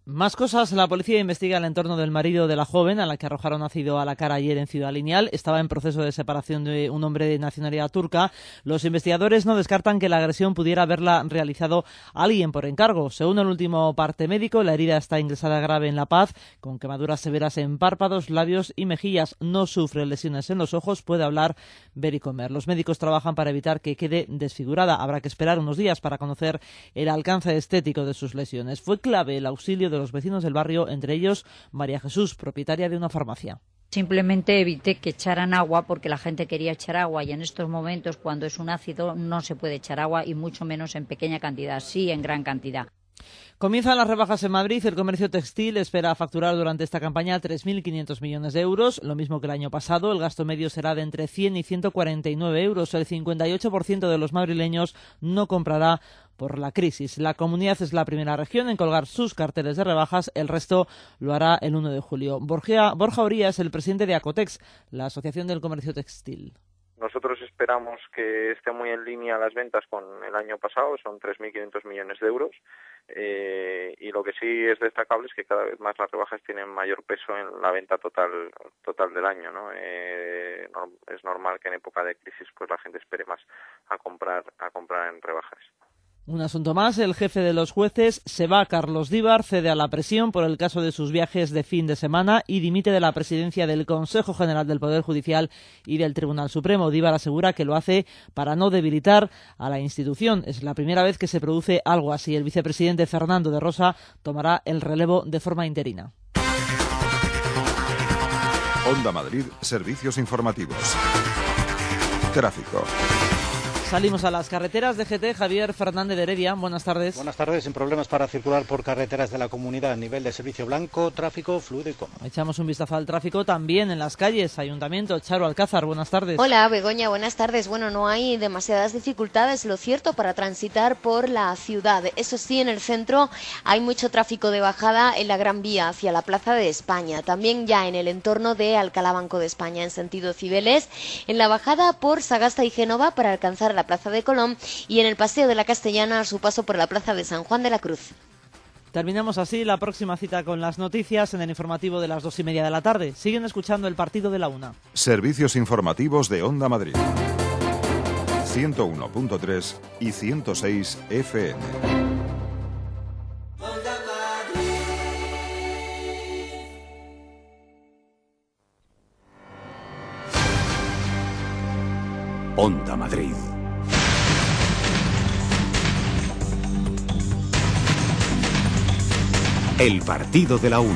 Más cosas. La policía investiga el entorno del marido de la joven a la que arrojaron ácido a la cara ayer en Ciudad Lineal. Estaba en proceso de separación de un hombre de nacionalidad turca. Los investigadores no descartan que la agresión pudiera haberla realizado alguien por encargo. Según el último parte médico, la herida está ingresada grave en La Paz, con quemaduras severas en párpados, labios y mejillas. No sufre lesiones en los ojos, puede hablar, ver y comer. Los médicos trabajan para evitar que quede desfigurada. Habrá que esperar unos días para conocer el alcance estético de sus lesiones. Fue clave el auxilio de los vecinos del barrio, entre ellos María Jesús, propietaria de una farmacia. Simplemente evité que echaran agua porque la gente quería echar agua y en estos momentos, cuando es un ácido, no se puede echar agua y mucho menos en pequeña cantidad, sí en gran cantidad. Comienzan las rebajas en Madrid. El comercio textil espera facturar durante esta campaña tres mil quinientos millones de euros, lo mismo que el año pasado. El gasto medio será de entre cien y ciento cuarenta y nueve euros. El cincuenta y ocho por ciento de los madrileños no comprará por la crisis. La Comunidad es la primera región en colgar sus carteles de rebajas. El resto lo hará el uno de julio. Borja, Borja Oría es el presidente de Acotex, la Asociación del Comercio Textil. Nosotros esperamos que esté muy en línea las ventas con el año pasado, son tres mil quinientos millones de euros, eh, y lo que sí es destacable es que cada vez más las rebajas tienen mayor peso en la venta total total del año, ¿no? Eh, no, es normal que en época de crisis pues la gente espere más a comprar a comprar en rebajas. Un asunto más, el jefe de los jueces se va. Carlos Díbar cede a la presión por el caso de sus viajes de fin de semana y dimite de la presidencia del Consejo General del Poder Judicial y del Tribunal Supremo. Díbar asegura que lo hace para no debilitar a la institución. Es la primera vez que se produce algo así. El vicepresidente Fernando de Rosa tomará el relevo de forma interina. Onda Madrid, servicios informativos. Tráfico. Salimos a las carreteras de G T. Javier Fernández de Heredia, buenas tardes. Buenas tardes, sin problemas para circular por carreteras de la comunidad. Nivel de servicio blanco, tráfico fluido y cómodo. Echamos un vistazo al tráfico también en las calles. Ayuntamiento, Charo Alcázar, buenas tardes. Hola, Begoña, buenas tardes. Bueno, no hay demasiadas dificultades, lo cierto, para transitar por la ciudad. Eso sí, en el centro hay mucho tráfico de bajada en la Gran Vía hacia la Plaza de España. También ya en el entorno de Alcalá Banco de España, en sentido Cibeles. En la bajada por Sagasta y Génova para alcanzar la Plaza de Colón y en el Paseo de la Castellana a su paso por la Plaza de San Juan de la Cruz. Terminamos así la próxima cita con las noticias en el informativo de las dos y media de la tarde. Siguen escuchando el partido de la una. Servicios informativos de Onda Madrid. ciento uno punto tres y ciento seis F M. Onda Madrid. El partido de la una.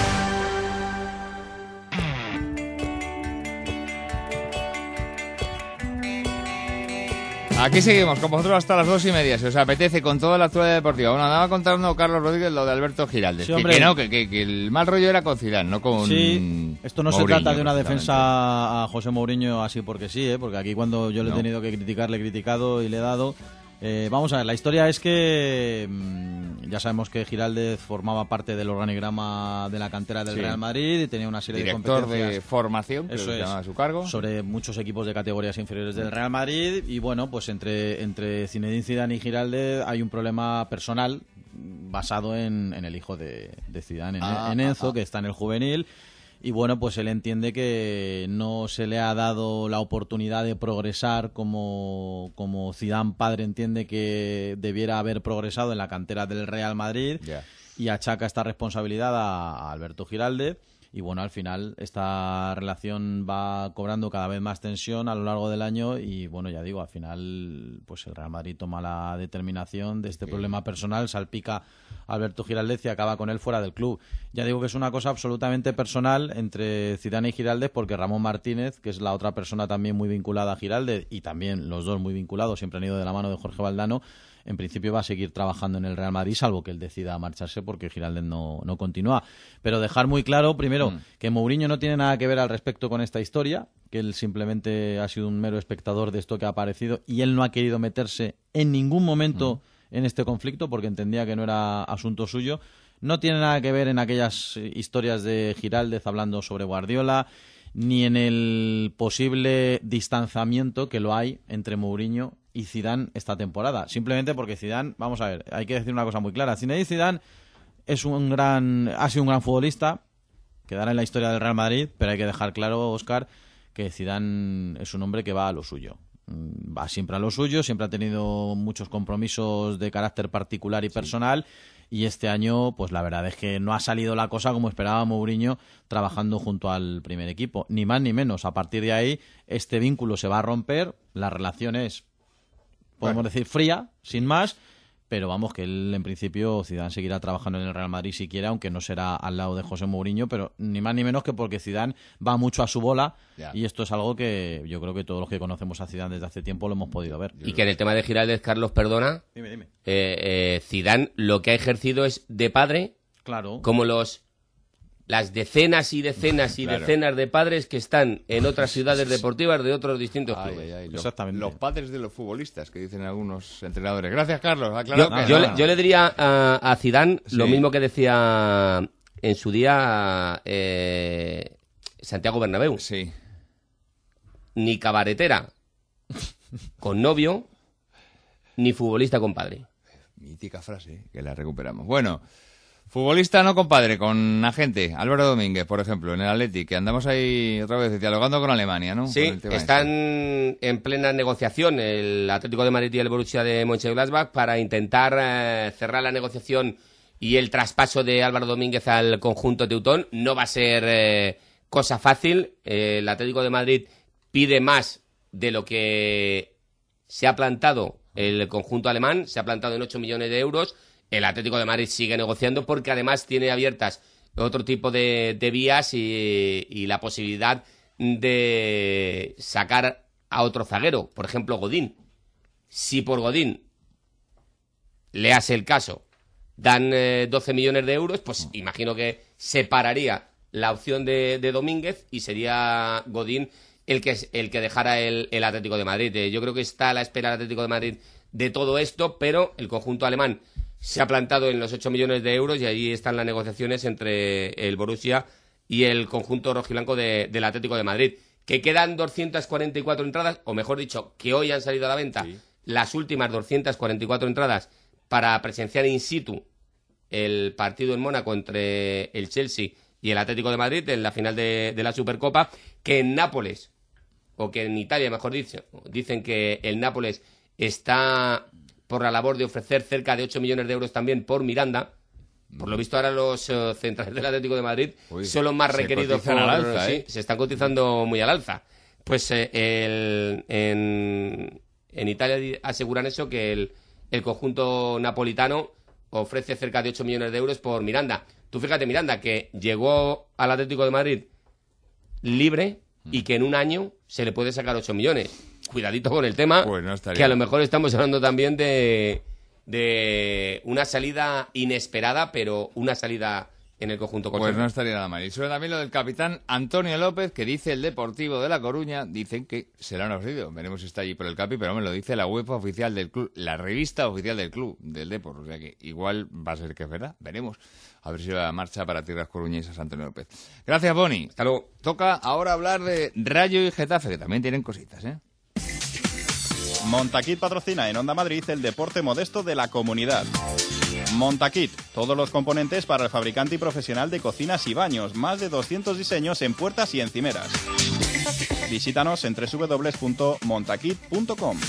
Aquí seguimos con vosotros hasta las dos y media, si os apetece, con toda la actualidad deportiva. Bueno, andaba contando Carlos Rodríguez lo de Alberto Giraldez. Sí, que, que no, que, que, que el mal rollo era con Zidane, no con Sí, esto no Mourinho, se trata de una defensa a José Mourinho así porque sí, ¿eh? Porque aquí cuando yo le he No. tenido que criticar, le he criticado y le he dado. Eh, vamos a ver, la historia es que mmm, ya sabemos que Giraldez formaba parte del organigrama de la cantera del Sí. Real Madrid y tenía una serie Director de competencias. de formación, que Eso se es, llama a su cargo. sobre muchos equipos de categorías inferiores del Real Madrid y bueno, pues entre, entre Zinedine Zidane y Giraldez hay un problema personal basado en, en el hijo de, de Zidane, en, Ah, en Enzo, ah, ah. que está en el juvenil. Y bueno, pues él entiende que no se le ha dado la oportunidad de progresar como, como Zidane padre entiende que debiera haber progresado en la cantera del Real Madrid. Ya. Y achaca esta responsabilidad a, a Alberto Giraldez. Y bueno, al final esta relación va cobrando cada vez más tensión a lo largo del año y bueno, ya digo, al final pues el Real Madrid toma la determinación de este Sí. problema personal, salpica a Alberto Giraldez y acaba con él fuera del club. Ya digo que es una cosa absolutamente personal entre Zidane y Giraldez porque Ramón Martínez, que es la otra persona también muy vinculada a Giraldez y también los dos muy vinculados, siempre han ido de la mano de Jorge Valdano, en principio va a seguir trabajando en el Real Madrid, salvo que él decida marcharse porque Giraldez no, no continúa. Pero dejar muy claro, primero, mm. que Mourinho no tiene nada que ver al respecto con esta historia, que él simplemente ha sido un mero espectador de esto que ha aparecido y él no ha querido meterse en ningún momento mm. en este conflicto porque entendía que no era asunto suyo. No tiene nada que ver en aquellas historias de Giraldez hablando sobre Guardiola, ni en el posible distanciamiento que lo hay entre Mourinho y Zidane esta temporada. Simplemente porque Zidane, vamos a ver, hay que decir una cosa muy clara. Zinedine Zidane es un gran, ha sido un gran futbolista, quedará en la historia del Real Madrid, pero hay que dejar claro, Óscar, que Zidane es un hombre que va a lo suyo. Va siempre a lo suyo, siempre ha tenido muchos compromisos de carácter particular y personal, y este año, pues la verdad es que no ha salido la cosa como esperaba Mourinho trabajando junto al primer equipo, ni más ni menos. A partir de ahí, este vínculo se va a romper, la relación es, podemos bueno. decir, fría, sin más, pero vamos, que él en principio, Zidane seguirá trabajando en el Real Madrid si quiere, aunque no será al lado de José Mourinho, pero ni más ni menos que porque Zidane va mucho a su bola, ya. y esto es algo que yo creo que todos los que conocemos a Zidane desde hace tiempo lo hemos podido ver. Y que en el tema de Giraldez, Carlos, perdona, dime, dime. Eh, eh, Zidane lo que ha ejercido es de padre, claro, como los las decenas y decenas y claro. decenas de padres que están en otras ciudades deportivas de otros distintos ay, clubes. Ay, ay, Exactamente. Los, los padres de los futbolistas, que dicen algunos entrenadores. Gracias, Carlos. Yo, que yo, no. le, yo le diría a, a Zidane sí. lo mismo que decía en su día eh, Santiago Bernabéu. Sí. Ni cabaretera con novio, ni futbolista con padre. Mítica frase, que la recuperamos. Bueno... Futbolista no compadre, con agente. Álvaro Domínguez, por ejemplo, en el Athletic, que andamos ahí otra vez dialogando con Alemania, ¿no? Sí, están este. en plena negociación el Atlético de Madrid y el Borussia de Mönchengladbach para intentar eh, cerrar la negociación y el traspaso de Álvaro Domínguez al conjunto teutón. No va a ser eh, cosa fácil. Eh, el Atlético de Madrid pide más de lo que se ha plantado el conjunto alemán. Se ha plantado en ocho millones de euros. El Atlético de Madrid sigue negociando porque además tiene abiertas otro tipo de, de vías y, y la posibilidad de sacar a otro zaguero, por ejemplo Godín. Si por Godín le hace el caso, dan eh, doce millones de euros, pues imagino que separaría la opción de, de Domínguez y sería Godín el que, el que dejara el, el Atlético de Madrid. Eh, yo creo que está a la espera el Atlético de Madrid de todo esto, pero el conjunto alemán se ha plantado en los ocho millones de euros y ahí están las negociaciones entre el Borussia y el conjunto rojiblanco de, del Atlético de Madrid. Que quedan doscientas cuarenta y cuatro entradas, o mejor dicho, que hoy han salido a la venta sí. las últimas doscientas cuarenta y cuatro entradas para presenciar in situ el partido en Mónaco entre el Chelsea y el Atlético de Madrid en la final de, de la Supercopa, que en Nápoles, o que en Italia, mejor dicho, dicen que el Nápoles está por la labor de ofrecer cerca de ocho millones de euros también por Miranda. Por lo visto ahora los uh, centrales del Atlético de Madrid Uy, son los más requeridos por... Al alza, ¿eh? Sí, se están cotizando muy al alza. Pues eh, el, en, en Italia aseguran eso, que el, el conjunto napolitano ofrece cerca de ocho millones de euros por Miranda. Tú fíjate, Miranda, que llegó al Atlético de Madrid libre y que en un año se le puede sacar ocho millones. Cuidadito con el tema, pues no que a lo mejor estamos hablando también de, de una salida inesperada, pero una salida en el conjunto colchonero. Pues no estaría nada mal. Y sobre también lo del capitán Antonio López, que dice el Deportivo de La Coruña, dicen que se lo han ofrecido. Veremos si está allí por el Capi, pero me lo dice la web oficial del club, la revista oficial del club, del Depor. O sea que igual va a ser que es verdad. Veremos. A ver si va a marcha para tierras coruñesas Antonio López. Gracias, Boni. Hasta luego. Toca ahora hablar de Rayo y Getafe, que también tienen cositas, ¿eh? Montaquit patrocina en Onda Madrid el deporte modesto de la comunidad. Montaquit, todos los componentes para el fabricante y profesional de cocinas y baños, más de doscientos diseños en puertas y encimeras. Visítanos en doble u doble u doble u punto montaquit punto com.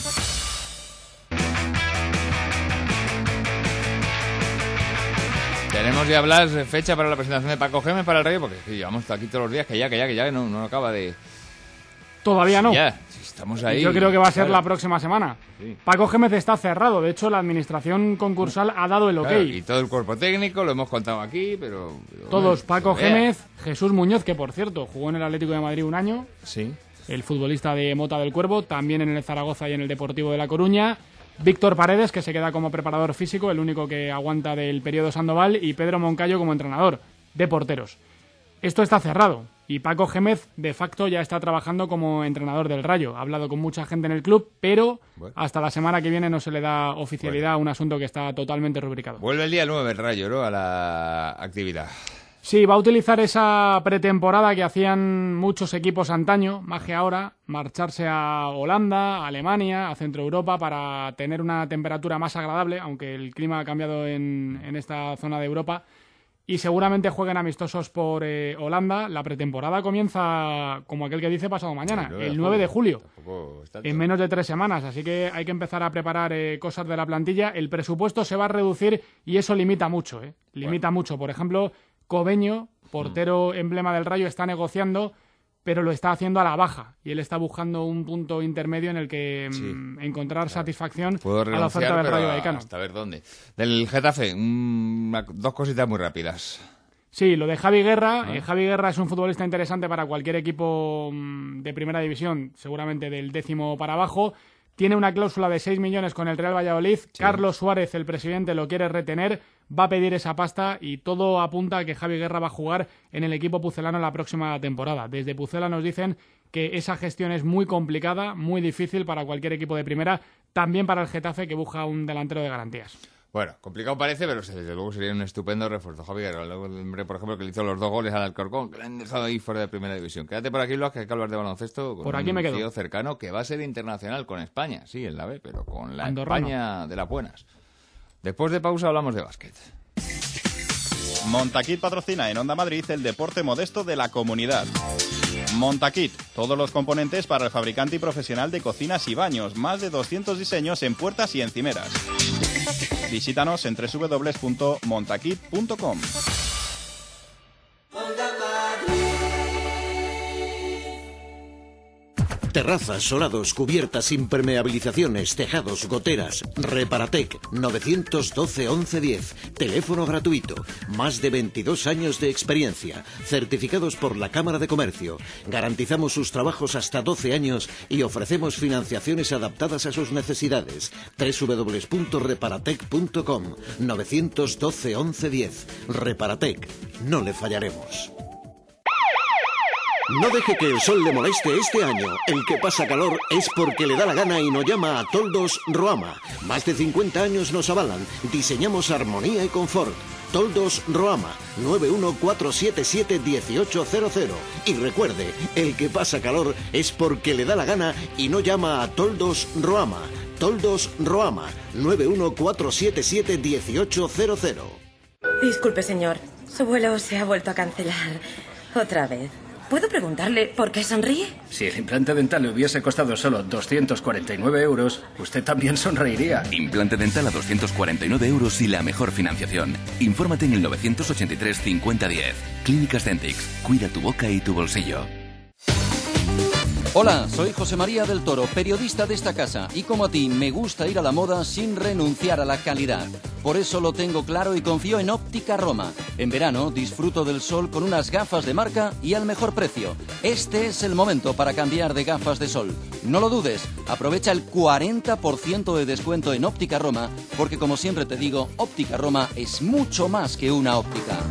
Tenemos ya hablar fecha para la presentación de Paco Gémez para el Rayo, porque sí, llevamos aquí todos los días, que ya, que ya, que ya, no, no acaba de... Todavía no. Ya, si estamos ahí. Yo creo que va a ser claro. la próxima semana. Sí. Paco Gémez está cerrado. De hecho, la administración concursal ha dado el ok. Claro, y todo el cuerpo técnico, lo hemos contado aquí, pero... pero Todos, bueno, Paco Gémez, Jesús Muñoz, que por cierto, jugó en el Atlético de Madrid un año. Sí. El futbolista de Mota del Cuervo, también en el Zaragoza y en el Deportivo de La Coruña. Víctor Paredes, que se queda como preparador físico, el único que aguanta del periodo Sandoval. Y Pedro Moncayo como entrenador de porteros. Esto está cerrado. Y Paco Gémez, de facto, ya está trabajando como entrenador del Rayo. Ha hablado con mucha gente en el club, pero bueno, hasta la semana que viene no se le da oficialidad bueno. a un asunto que está totalmente rubricado. Vuelve el día nueve el Rayo, ¿no?, a la actividad. Sí, va a utilizar esa pretemporada que hacían muchos equipos antaño, más que ahora, marcharse a Holanda, a Alemania, a Centro Europa, para tener una temperatura más agradable, aunque el clima ha cambiado en, en esta zona de Europa. y seguramente jueguen amistosos por eh, Holanda. La pretemporada comienza, como aquel que dice, pasado mañana, el nueve, el nueve de julio, en menos de tres semanas, así que hay que empezar a preparar eh, cosas de la plantilla. El presupuesto se va a reducir y eso limita mucho, ¿eh? limita bueno. mucho. Por ejemplo, Cobeño, portero mm. emblema del Rayo, está negociando, pero lo está haciendo a la baja, y él está buscando un punto intermedio en el que sí. mmm, encontrar claro. satisfacción a la oferta del Rayo Vallecano. Hasta ver dónde. Del Getafe, mmm, dos cositas muy rápidas. Sí, lo de Javi Guerra. ¿Ah? Eh, Javi Guerra es un futbolista interesante para cualquier equipo mmm, de primera división, seguramente del décimo para abajo. Tiene una cláusula de seis millones con el Real Valladolid. Sí. Carlos Suárez, el presidente, lo quiere retener. Va a pedir esa pasta y todo apunta a que Javi Guerra va a jugar en el equipo pucelano la próxima temporada. Desde Pucela nos dicen que esa gestión es muy complicada, muy difícil para cualquier equipo de primera, también para el Getafe, que busca un delantero de garantías. Bueno, complicado parece, pero desde luego sería un estupendo refuerzo. Javi Guerra, el hombre, por ejemplo, que le hizo los dos goles al Alcorcón, que le han dejado ahí fuera de primera división. Quédate por aquí, Luis, que hay que hablar de baloncesto con por aquí me quedo. un tío cercano que va a ser internacional con España, sí, en la B, pero con la Andorrano. España de las buenas. Después de pausa hablamos de básquet. Montaquit patrocina en Onda Madrid el deporte modesto de la comunidad. Montaquit, todos los componentes para el fabricante y profesional de cocinas y baños, más de doscientos diseños en puertas y encimeras. Visítanos en doble u doble u doble u punto montaquit punto com. Terrazas, solados, cubiertas, impermeabilizaciones, tejados, goteras. Reparatec, novecientos doce once diez. Teléfono gratuito. Más de veintidós años de experiencia. Certificados por la Cámara de Comercio. Garantizamos sus trabajos hasta doce años y ofrecemos financiaciones adaptadas a sus necesidades. doble u doble u doble u punto reparatec punto com. novecientos doce once diez. Reparatec. No le fallaremos. No deje que el sol le moleste este año. El que pasa calor es porque le da la gana y nos llama a Toldos Roama. Más de cincuenta años nos avalan. Diseñamos armonía y confort. Toldos Roama, nueve uno cuatro siete siete uno ocho cero cero. Y recuerde, el que pasa calor es porque le da la gana y no llama a Toldos Roama. Toldos Roama, nueve uno cuatro siete siete uno ocho cero cero. Disculpe, señor. Su vuelo se ha vuelto a cancelar. Otra vez. ¿Puedo preguntarle por qué sonríe? Si el implante dental le hubiese costado solo doscientos cuarenta y nueve euros, usted también sonreiría. Implante dental a doscientos cuarenta y nueve euros y la mejor financiación. Infórmate en el novecientos ochenta y tres cincuenta diez. Clínicas Dentix. Cuida tu boca y tu bolsillo. Hola, soy José María del Toro, periodista de esta casa, y como a ti me gusta ir a la moda sin renunciar a la calidad. Por eso lo tengo claro y confío en Óptica Roma. En verano disfruto del sol con unas gafas de marca y al mejor precio. Este es el momento para cambiar de gafas de sol. No lo dudes, aprovecha el cuarenta por ciento de descuento en Óptica Roma, porque como siempre te digo, Óptica Roma es mucho más que una óptica.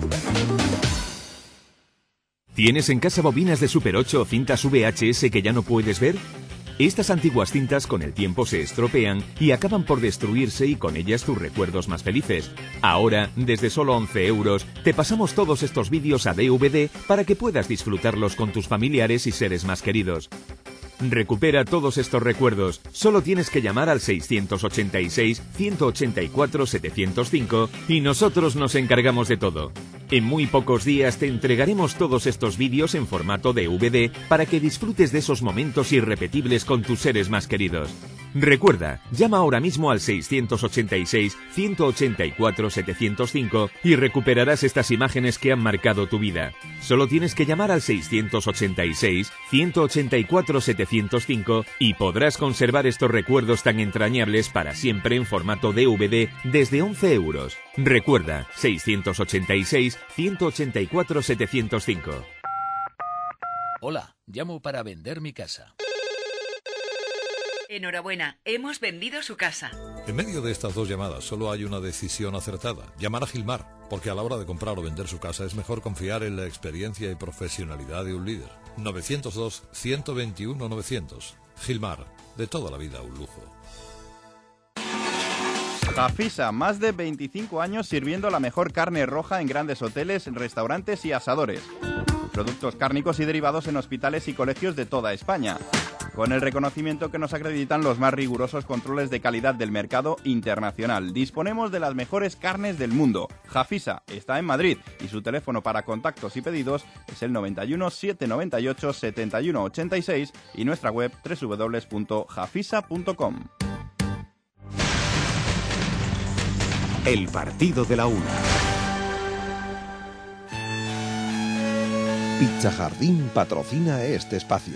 ¿Tienes en casa bobinas de Super ocho o cintas V H S que ya no puedes ver? Estas antiguas cintas con el tiempo se estropean y acaban por destruirse y con ellas tus recuerdos más felices. Ahora, desde solo once euros, te pasamos todos estos vídeos a D V D para que puedas disfrutarlos con tus familiares y seres más queridos. Recupera todos estos recuerdos. Solo tienes que llamar al seiscientos ochenta y seis, ciento ochenta y cuatro, setecientos cinco y nosotros nos encargamos de todo. En muy pocos días te entregaremos todos estos vídeos en formato D V D para que disfrutes de esos momentos irrepetibles con tus seres más queridos. Recuerda, llama ahora mismo al seiscientos ochenta y seis, ciento ochenta y cuatro, setecientos cinco y recuperarás estas imágenes que han marcado tu vida. Solo tienes que llamar al seiscientos ochenta y seis, ciento ochenta y cuatro, setecientos cinco y podrás conservar estos recuerdos tan entrañables para siempre en formato D V D desde once euros. Recuerda, seiscientos ochenta y seis, ciento ochenta y cuatro, setecientos cinco. Hola, llamo para vender mi casa. Enhorabuena, hemos vendido su casa. En medio de estas dos llamadas solo hay una decisión acertada: llamar a Gilmar, porque a la hora de comprar o vender su casa es mejor confiar en la experiencia y profesionalidad de un líder. novecientos dos, ciento veintiuno, novecientos. Gilmar, de toda la vida un lujo. Gafisa, más de veinticinco años sirviendo la mejor carne roja en grandes hoteles, restaurantes y asadores. Productos cárnicos y derivados en hospitales y colegios de toda España. con el reconocimiento que nos acreditan los más rigurosos controles de calidad del mercado internacional. Disponemos de las mejores carnes del mundo. Jafisa está en Madrid y su teléfono para contactos y pedidos es el noventa y uno, setecientos noventa y ocho, setenta y uno ochenta y seis y nuestra web doble u doble u doble u punto jafisa punto com. El partido de la una. Pizza Jardín patrocina este espacio.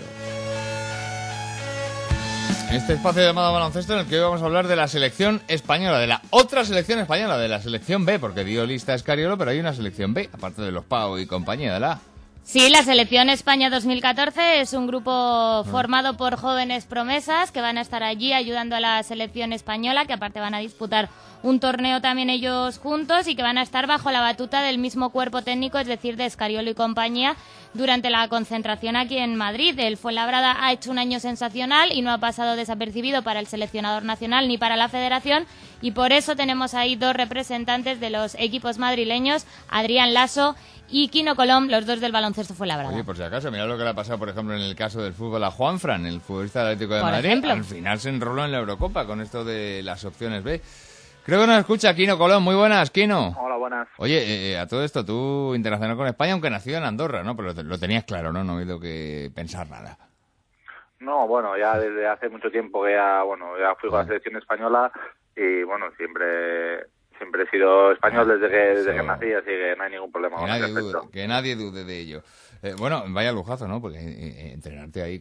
Este espacio llamado baloncesto en el que hoy vamos a hablar de la selección española, de la otra selección española, de la selección B, porque dio lista Escariolo, pero hay una selección B, aparte de los Pau y compañía de la A. Sí, la Selección España dos mil catorce es un grupo formado por jóvenes promesas que van a estar allí ayudando a la selección española, que aparte van a disputar un torneo también ellos juntos y que van a estar bajo la batuta del mismo cuerpo técnico, es decir, de Escariolo y compañía, durante la concentración aquí en Madrid. El Fuenlabrada ha hecho un año sensacional y no ha pasado desapercibido para el seleccionador nacional ni para la federación, y por eso tenemos ahí dos representantes de los equipos madrileños, Adrián Laso y Quino Colom, los dos del baloncesto Fuenlabrada. Oye, por si acaso, mira lo que le ha pasado, por ejemplo, en el caso del fútbol a Juanfran, el futbolista del Atlético de Por Madrid. ejemplo. Al final se enroló en la Eurocopa con esto de las opciones B. Creo que nos escucha Quino Colom. Muy buenas, Quino. Hola, buenas. Oye, eh, a todo esto, tú internacional con España, aunque nacido en Andorra, ¿no? Pero lo, lo tenías claro, ¿no? No he oído que pensar nada. No, bueno, ya desde hace mucho tiempo que ya, bueno, ya fui con la selección española y, bueno, siempre siempre he sido español desde que desde Eso. que nací, así que no hay ningún problema Que con nadie, ese aspecto. dude, que nadie dude de ello. Eh, bueno, vaya lujazo, ¿no? Porque eh, eh, entrenarte ahí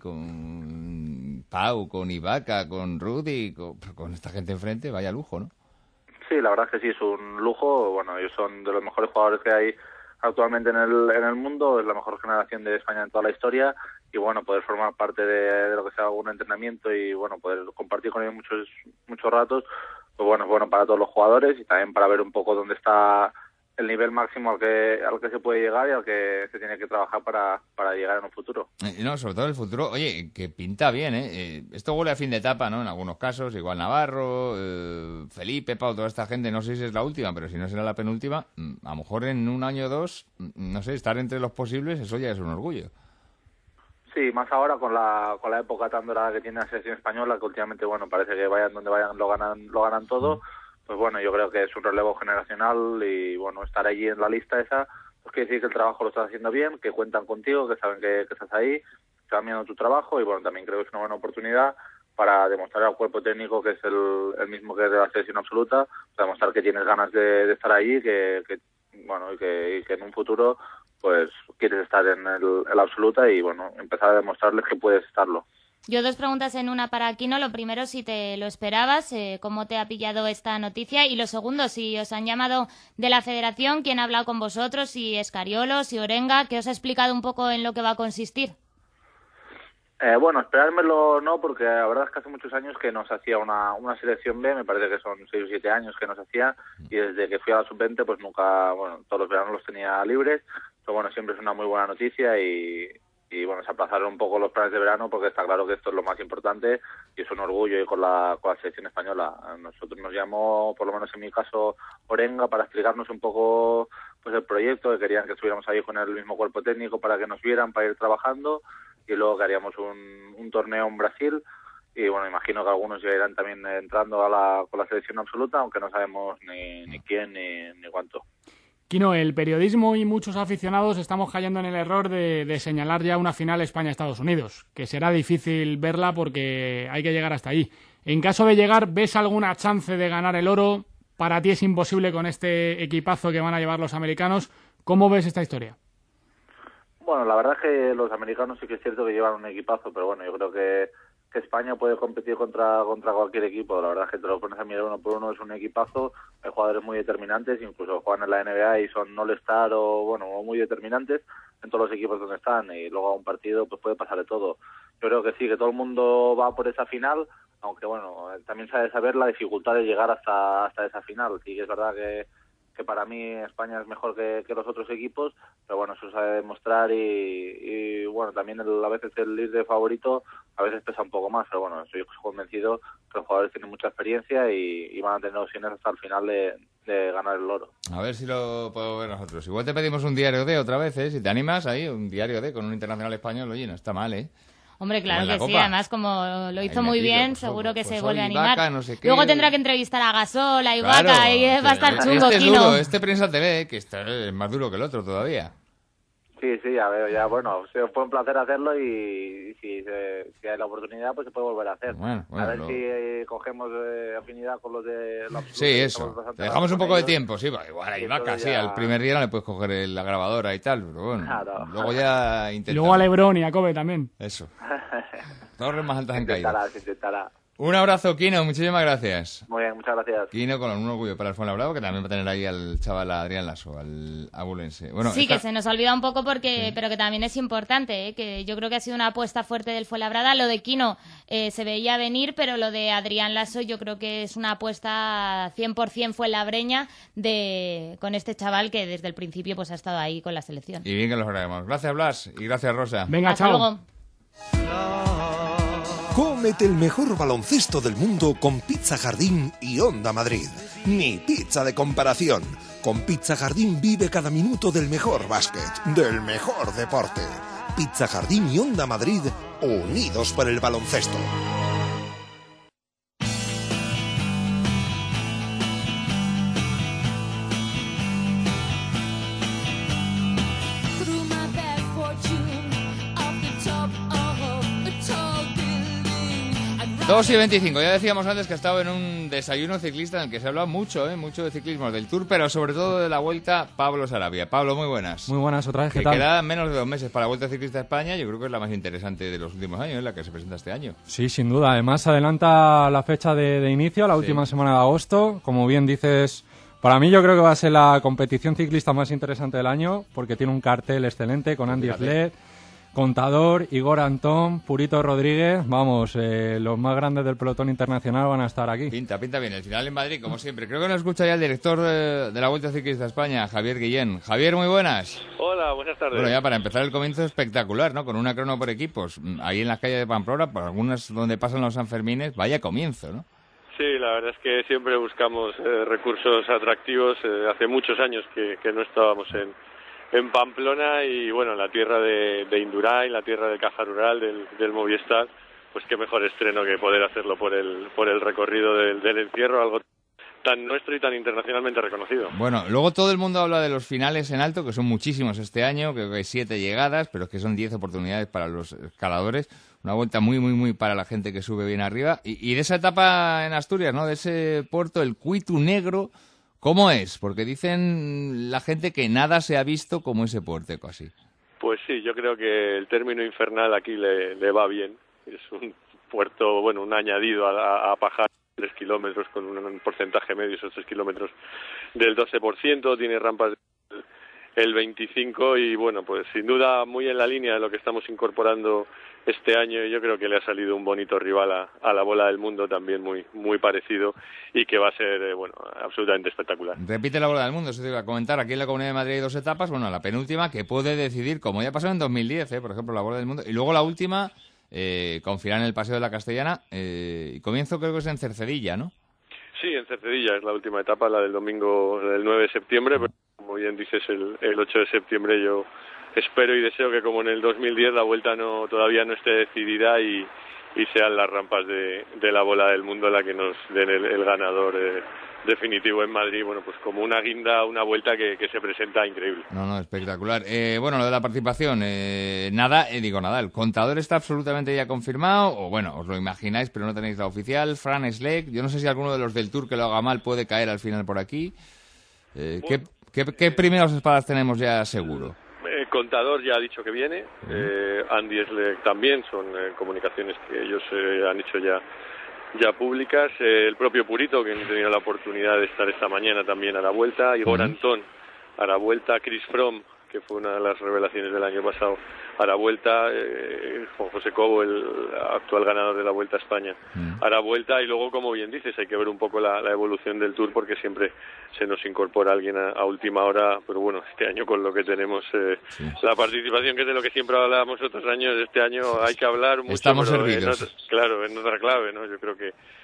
con Pau, con Ibaka, con Rudy, con, con esta gente enfrente, vaya lujo, ¿no? Sí, la verdad es que sí, es un lujo. Bueno, ellos son de los mejores jugadores que hay actualmente en el, en el mundo, es la mejor generación de España en toda la historia, y bueno, poder formar parte de, de lo que sea un entrenamiento y bueno, poder compartir con ellos muchos muchos ratos, pues bueno, es bueno para todos los jugadores y también para ver un poco dónde está el nivel máximo al que al que se puede llegar y al que se tiene que trabajar para, para llegar en un futuro. Eh, no, sobre todo el futuro, oye, que pinta bien, ¿eh? Eh, Esto huele a fin de etapa, ¿no? En algunos casos, igual Navarro, eh, Felipe, Pau, toda esta gente, no sé si es la última, pero si no será la penúltima, mm, a lo mejor en un año o dos, mm, no sé, estar entre los posibles, eso ya es un orgullo. Sí, más ahora con la con la época tan dorada que tiene la selección española, que últimamente, bueno, parece que vayan donde vayan lo ganan lo ganan todo. Pues bueno, yo creo que es un relevo generacional y bueno, estar allí en la lista esa, pues quiere decir que el trabajo lo estás haciendo bien, que cuentan contigo, que saben que, que estás ahí, que están viendo tu trabajo y bueno, también creo que es una buena oportunidad para demostrar al cuerpo técnico, que es el, el mismo que es de la selección absoluta, para demostrar que tienes ganas de, de estar allí, que, que bueno, y que, y que en un futuro pues quieres estar en, el, en la absoluta y bueno, empezar a demostrarles que puedes estarlo. Yo dos preguntas en una para Quino. Lo primero, si te lo esperabas, eh, cómo te ha pillado esta noticia. Y lo segundo, si os han llamado de la federación, quién ha hablado con vosotros, si Escariolo, si Orenga, que os ha explicado un poco en lo que va a consistir. Eh, bueno, esperármelo no, porque la verdad es que hace muchos años que no se hacía una, una selección B, me parece que son seis o siete años que no se hacía, y desde que fui a la sub veinte pues nunca, bueno, todos los veranos los tenía libres, pero bueno, siempre es una muy buena noticia y... y bueno, se aplazaron un poco los planes de verano porque está claro que esto es lo más importante y es un orgullo ir con la, con la selección española. A nosotros nos llamó, por lo menos en mi caso, Orenga para explicarnos un poco pues el proyecto, que querían que estuviéramos ahí con el mismo cuerpo técnico para que nos vieran, para ir trabajando y luego que haríamos un, un torneo en Brasil y bueno, imagino que algunos ya irán también entrando a la, con la selección absoluta, aunque no sabemos ni, ni quién ni, ni cuánto. Quino, el periodismo y muchos aficionados estamos cayendo en el error de, de señalar ya una final España-Estados Unidos, que será difícil verla porque hay que llegar hasta ahí. En caso de llegar, ¿ves alguna chance de ganar el oro? Para ti es imposible con este equipazo que van a llevar los americanos. ¿Cómo ves esta historia? Bueno, la verdad es que los americanos sí que es cierto que llevan un equipazo, pero bueno, yo creo que, que España puede competir contra contra cualquier equipo. La verdad es que te lo pones a mirar uno por uno, es un equipazo, hay jugadores muy determinantes, incluso juegan en la N B A y son all-star o bueno, muy determinantes en todos los equipos donde están, y luego a un partido pues puede pasar de todo. Yo creo que sí, que todo el mundo va por esa final, aunque bueno, también se ha de saber la dificultad de llegar hasta hasta esa final. Sí que es verdad que que para mí España es mejor que, que los otros equipos, pero bueno, eso se ha de demostrar y, y bueno, también el, a veces el ir de favorito a veces pesa un poco más, pero bueno, estoy convencido que los jugadores tienen mucha experiencia y, y van a tener opciones hasta el final de, de ganar el oro. A ver si lo podemos ver nosotros. Igual te pedimos un diario D otra vez, ¿eh? Si te animas ahí, un diario D con un internacional español, oye, no está mal, ¿eh? Hombre, claro Como en la que sí, Copa. además como lo hizo Ahí muy metido, bien, pues, seguro que pues se hoy vuelve a animar. Ibaka, no sé qué. Luego tendrá que entrevistar a Gasol, a Ibaka, Claro, y va a estar chungo, este es Kino. duro, este prensa T V, que está, es más duro que el otro todavía. Sí, sí, ya veo, ya, bueno, sí, fue un placer hacerlo y si, se- si hay la oportunidad, pues se puede volver a hacer. Bueno, bueno, a ver lo- si eh, cogemos eh, afinidad con los de la Sí, eso. Te dejamos un poco de tiempo, sí, va, igual a Y Ibaka, entonces sí, ya- al primer día no le puedes coger el- la grabadora y tal, pero bueno, Claro. luego ya Y intentamos. luego a Lebron y a Kobe también. Eso. Torres más altas Se en caída. intentará, se intentará. Un abrazo, Kino, muchísimas gracias. Muy bien, muchas gracias. Kino con un orgullo para el Fuenlabrado, que también va a tener ahí al chaval Adrián Lasso, al abulense. Bueno, sí, esta- que se nos olvida un poco, porque, pero que también es importante, ¿eh? Que yo creo que ha sido una apuesta fuerte del Fuenlabrada. Lo de Kino eh, se veía venir, pero lo de Adrián Lasso yo creo que es una apuesta cien por ciento fuenlabreña de, con este chaval que desde el principio pues ha estado ahí con la selección. Y bien que los grabemos. Gracias, Blas, y gracias, Rosa. Venga, Hasta chao. luego. Cómete el mejor baloncesto del mundo con Pizza Jardín y Onda Madrid. Ni pizza de comparación. Con Pizza Jardín vive cada minuto del mejor básquet, del mejor deporte. Pizza Jardín y Onda Madrid, unidos por el baloncesto. dos y veinticinco, ya decíamos antes que ha estado en un desayuno ciclista en el que se ha hablado mucho, ¿eh? mucho de ciclismo, del Tour, pero sobre todo de la Vuelta Pablo Sarabia. Pablo, muy buenas. Muy buenas, otra vez, ¿qué Que tal? queda menos de dos meses para la Vuelta Ciclista a España, yo creo que es la más interesante de los últimos años, ¿eh? La que se presenta este año. Sí, sin duda. Además, adelanta la fecha de, de inicio, la última semana de agosto. Como bien dices, para mí yo creo que va a ser la competición ciclista más interesante del año, porque tiene un cartel excelente con Andy Fíjate. Schleck, Contador, Igor Antón, Purito Rodríguez. Vamos, eh, los más grandes del pelotón internacional van a estar aquí. Pinta, pinta bien. El final en Madrid, como siempre. Creo que nos escucha ya el director de, de la Vuelta Ciclista a España, Javier Guillén. Javier, muy buenas. Hola, buenas tardes. Bueno, ya para empezar el comienzo espectacular, ¿no? Con una crono por equipos. Ahí en las calles de Pamplona, por algunas donde pasan los Sanfermines, vaya comienzo, ¿no? Sí, la verdad es que siempre buscamos eh, recursos atractivos. Eh, hace muchos años que, que no estábamos en, en Pamplona y, bueno, la tierra de, de Indurain, la tierra del Caja Rural, del, del Movistar, pues qué mejor estreno que poder hacerlo por el, por el recorrido del, del encierro, algo tan nuestro y tan internacionalmente reconocido. Bueno, luego todo el mundo habla de los finales en alto, que son muchísimos este año, creo que hay siete llegadas, pero es que son diez oportunidades para los escaladores. Una vuelta muy, muy, muy para la gente que sube bien arriba. Y, y de esa etapa en Asturias, ¿no? De ese puerto, el Cuitu Negro, ¿cómo es? Porque dicen la gente que nada se ha visto como ese puerto, casi. Pues sí, yo creo que el término infernal aquí le, le va bien. Es un puerto, bueno, un añadido a, a Pajar, tres kilómetros con un porcentaje medio, esos tres kilómetros del doce por ciento, tiene rampas del el veinticinco por ciento y, bueno, pues sin duda muy en la línea de lo que estamos incorporando este año. Yo creo que le ha salido un bonito rival a, a la Bola del Mundo, también muy muy parecido y que va a ser, eh, bueno, absolutamente espectacular. Repite la Bola del Mundo, eso te iba a comentar. Aquí en la Comunidad de Madrid hay dos etapas. Bueno, la penúltima que puede decidir, como ya pasó en dos mil diez, ¿eh? Por ejemplo, la Bola del Mundo. Y luego la última, eh, confiará en el Paseo de la Castellana. Eh, y comienzo creo que es en Cercedilla, ¿no? Sí, en Cercedilla es la última etapa, la del domingo del nueve de septiembre, pero como bien dices, el, el ocho de septiembre yo espero y deseo que como en el dos mil diez la vuelta no todavía no esté decidida y, y sean las rampas de, de la Bola del Mundo la que nos den el, el ganador eh, definitivo en Madrid. Bueno, pues como una guinda, una vuelta que, que se presenta increíble. No, no, espectacular. Eh, bueno, lo de la participación, eh, nada, eh, digo nada, ¿el contador está absolutamente ya confirmado? O bueno, os lo imagináis, pero no tenéis la oficial. Fran Schleck, yo no sé si alguno de los del Tour que lo haga mal puede caer al final por aquí. Eh, ¿qué, qué, ¿Qué primeras espadas tenemos ya seguro? El contador ya ha dicho que viene, eh, Andy Schleck también, son eh, comunicaciones que ellos eh, han hecho ya ya públicas, eh, el propio Purito, que he tenido la oportunidad de estar esta mañana también a la vuelta, Igor Uh-huh. Antón a la vuelta, Chris Fromm, que fue una de las revelaciones del año pasado, a la vuelta, eh, Juan José Cobo, el actual ganador de la Vuelta a España, a la vuelta, y luego, como bien dices, hay que ver un poco la, la evolución del Tour, porque siempre se nos incorpora alguien a, a última hora, pero bueno, este año con lo que tenemos, eh, sí. la participación, que es de lo que siempre hablábamos otros años, este año hay que hablar mucho, estamos pero servidos. En otra, claro, en otra clave, ¿no? Yo creo que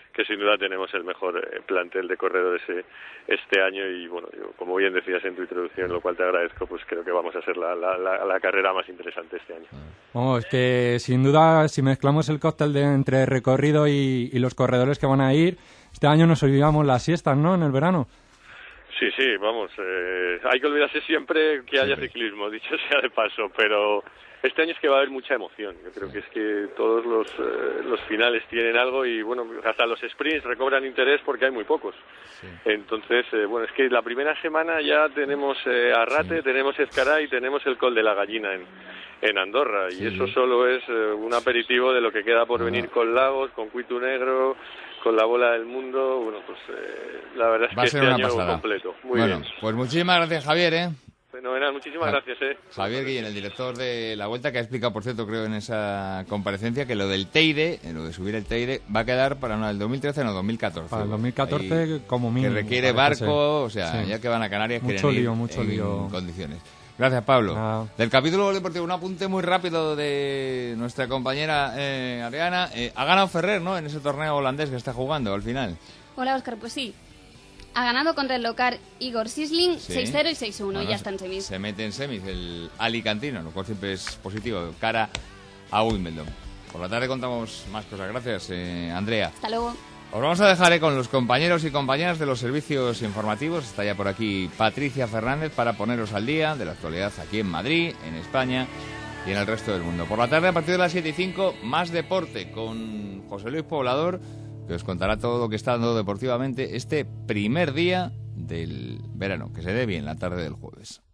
que sin duda tenemos el mejor eh, plantel de corredores eh, este año y bueno, yo, como bien decías en tu introducción, lo cual te agradezco, pues creo que vamos a ser la, la, la, la carrera más interesante este año. Vamos, que sin duda si mezclamos el cóctel de entre recorrido y, y los corredores que van a ir, este año nos olvidamos las siestas, ¿no?, en el verano. Sí, sí, vamos, eh, hay que olvidarse siempre que haya ciclismo, dicho sea de paso, pero este año es que va a haber mucha emoción. Yo creo que es que todos los, eh, los finales tienen algo y, bueno, hasta los sprints recobran interés porque hay muy pocos. Sí. Entonces, eh, bueno, es que la primera semana ya tenemos eh, Arrate, sí. tenemos Ezcaray, tenemos el Col de la Gallina en, en Andorra sí. y eso solo es eh, un aperitivo de lo que queda por ah. venir con Lagos, con Cuitu Negro, con la Bola del Mundo. Bueno, pues eh, la verdad es Va que este año pasada. completo. Muy bueno, bien. Pues muchísimas gracias, Javier, ¿eh? Fenomenal, muchísimas gracias, eh. Javier Guillén, el director de la Vuelta, que ha explicado, por cierto, creo en esa comparecencia, que lo del Teide, lo de subir el Teide, va a quedar para no, el dos mil trece, no, dos mil catorce. Para el dos mil catorce, ahí, como mínimo. Que requiere barco, o sea, sí. ya que van a Canarias, mucho quieren lío, ir mucho en lío. condiciones. Gracias, Pablo. Ah. Del capítulo deportivo, un apunte muy rápido de nuestra compañera eh, Ariana. Eh, ha ganado Ferrer, ¿no?, en ese torneo holandés que está jugando al final. Hola, Óscar, pues sí. Ha ganado contra el local Igor Sisling, sí. seis cero y seis uno, bueno, y ya está en semis. Se mete en semis el alicantino, lo cual siempre es positivo, cara a Wimbledon. Por la tarde contamos más cosas. Gracias, eh, Andrea. Hasta luego. Os vamos a dejar eh, con los compañeros y compañeras de los servicios informativos. Está ya por aquí Patricia Fernández para poneros al día de la actualidad aquí en Madrid, en España y en el resto del mundo. Por la tarde, a partir de las siete y cinco, más deporte con José Luis Poblador, que os contará todo lo que está dando deportivamente este primer día del verano, que se dé bien la tarde del jueves.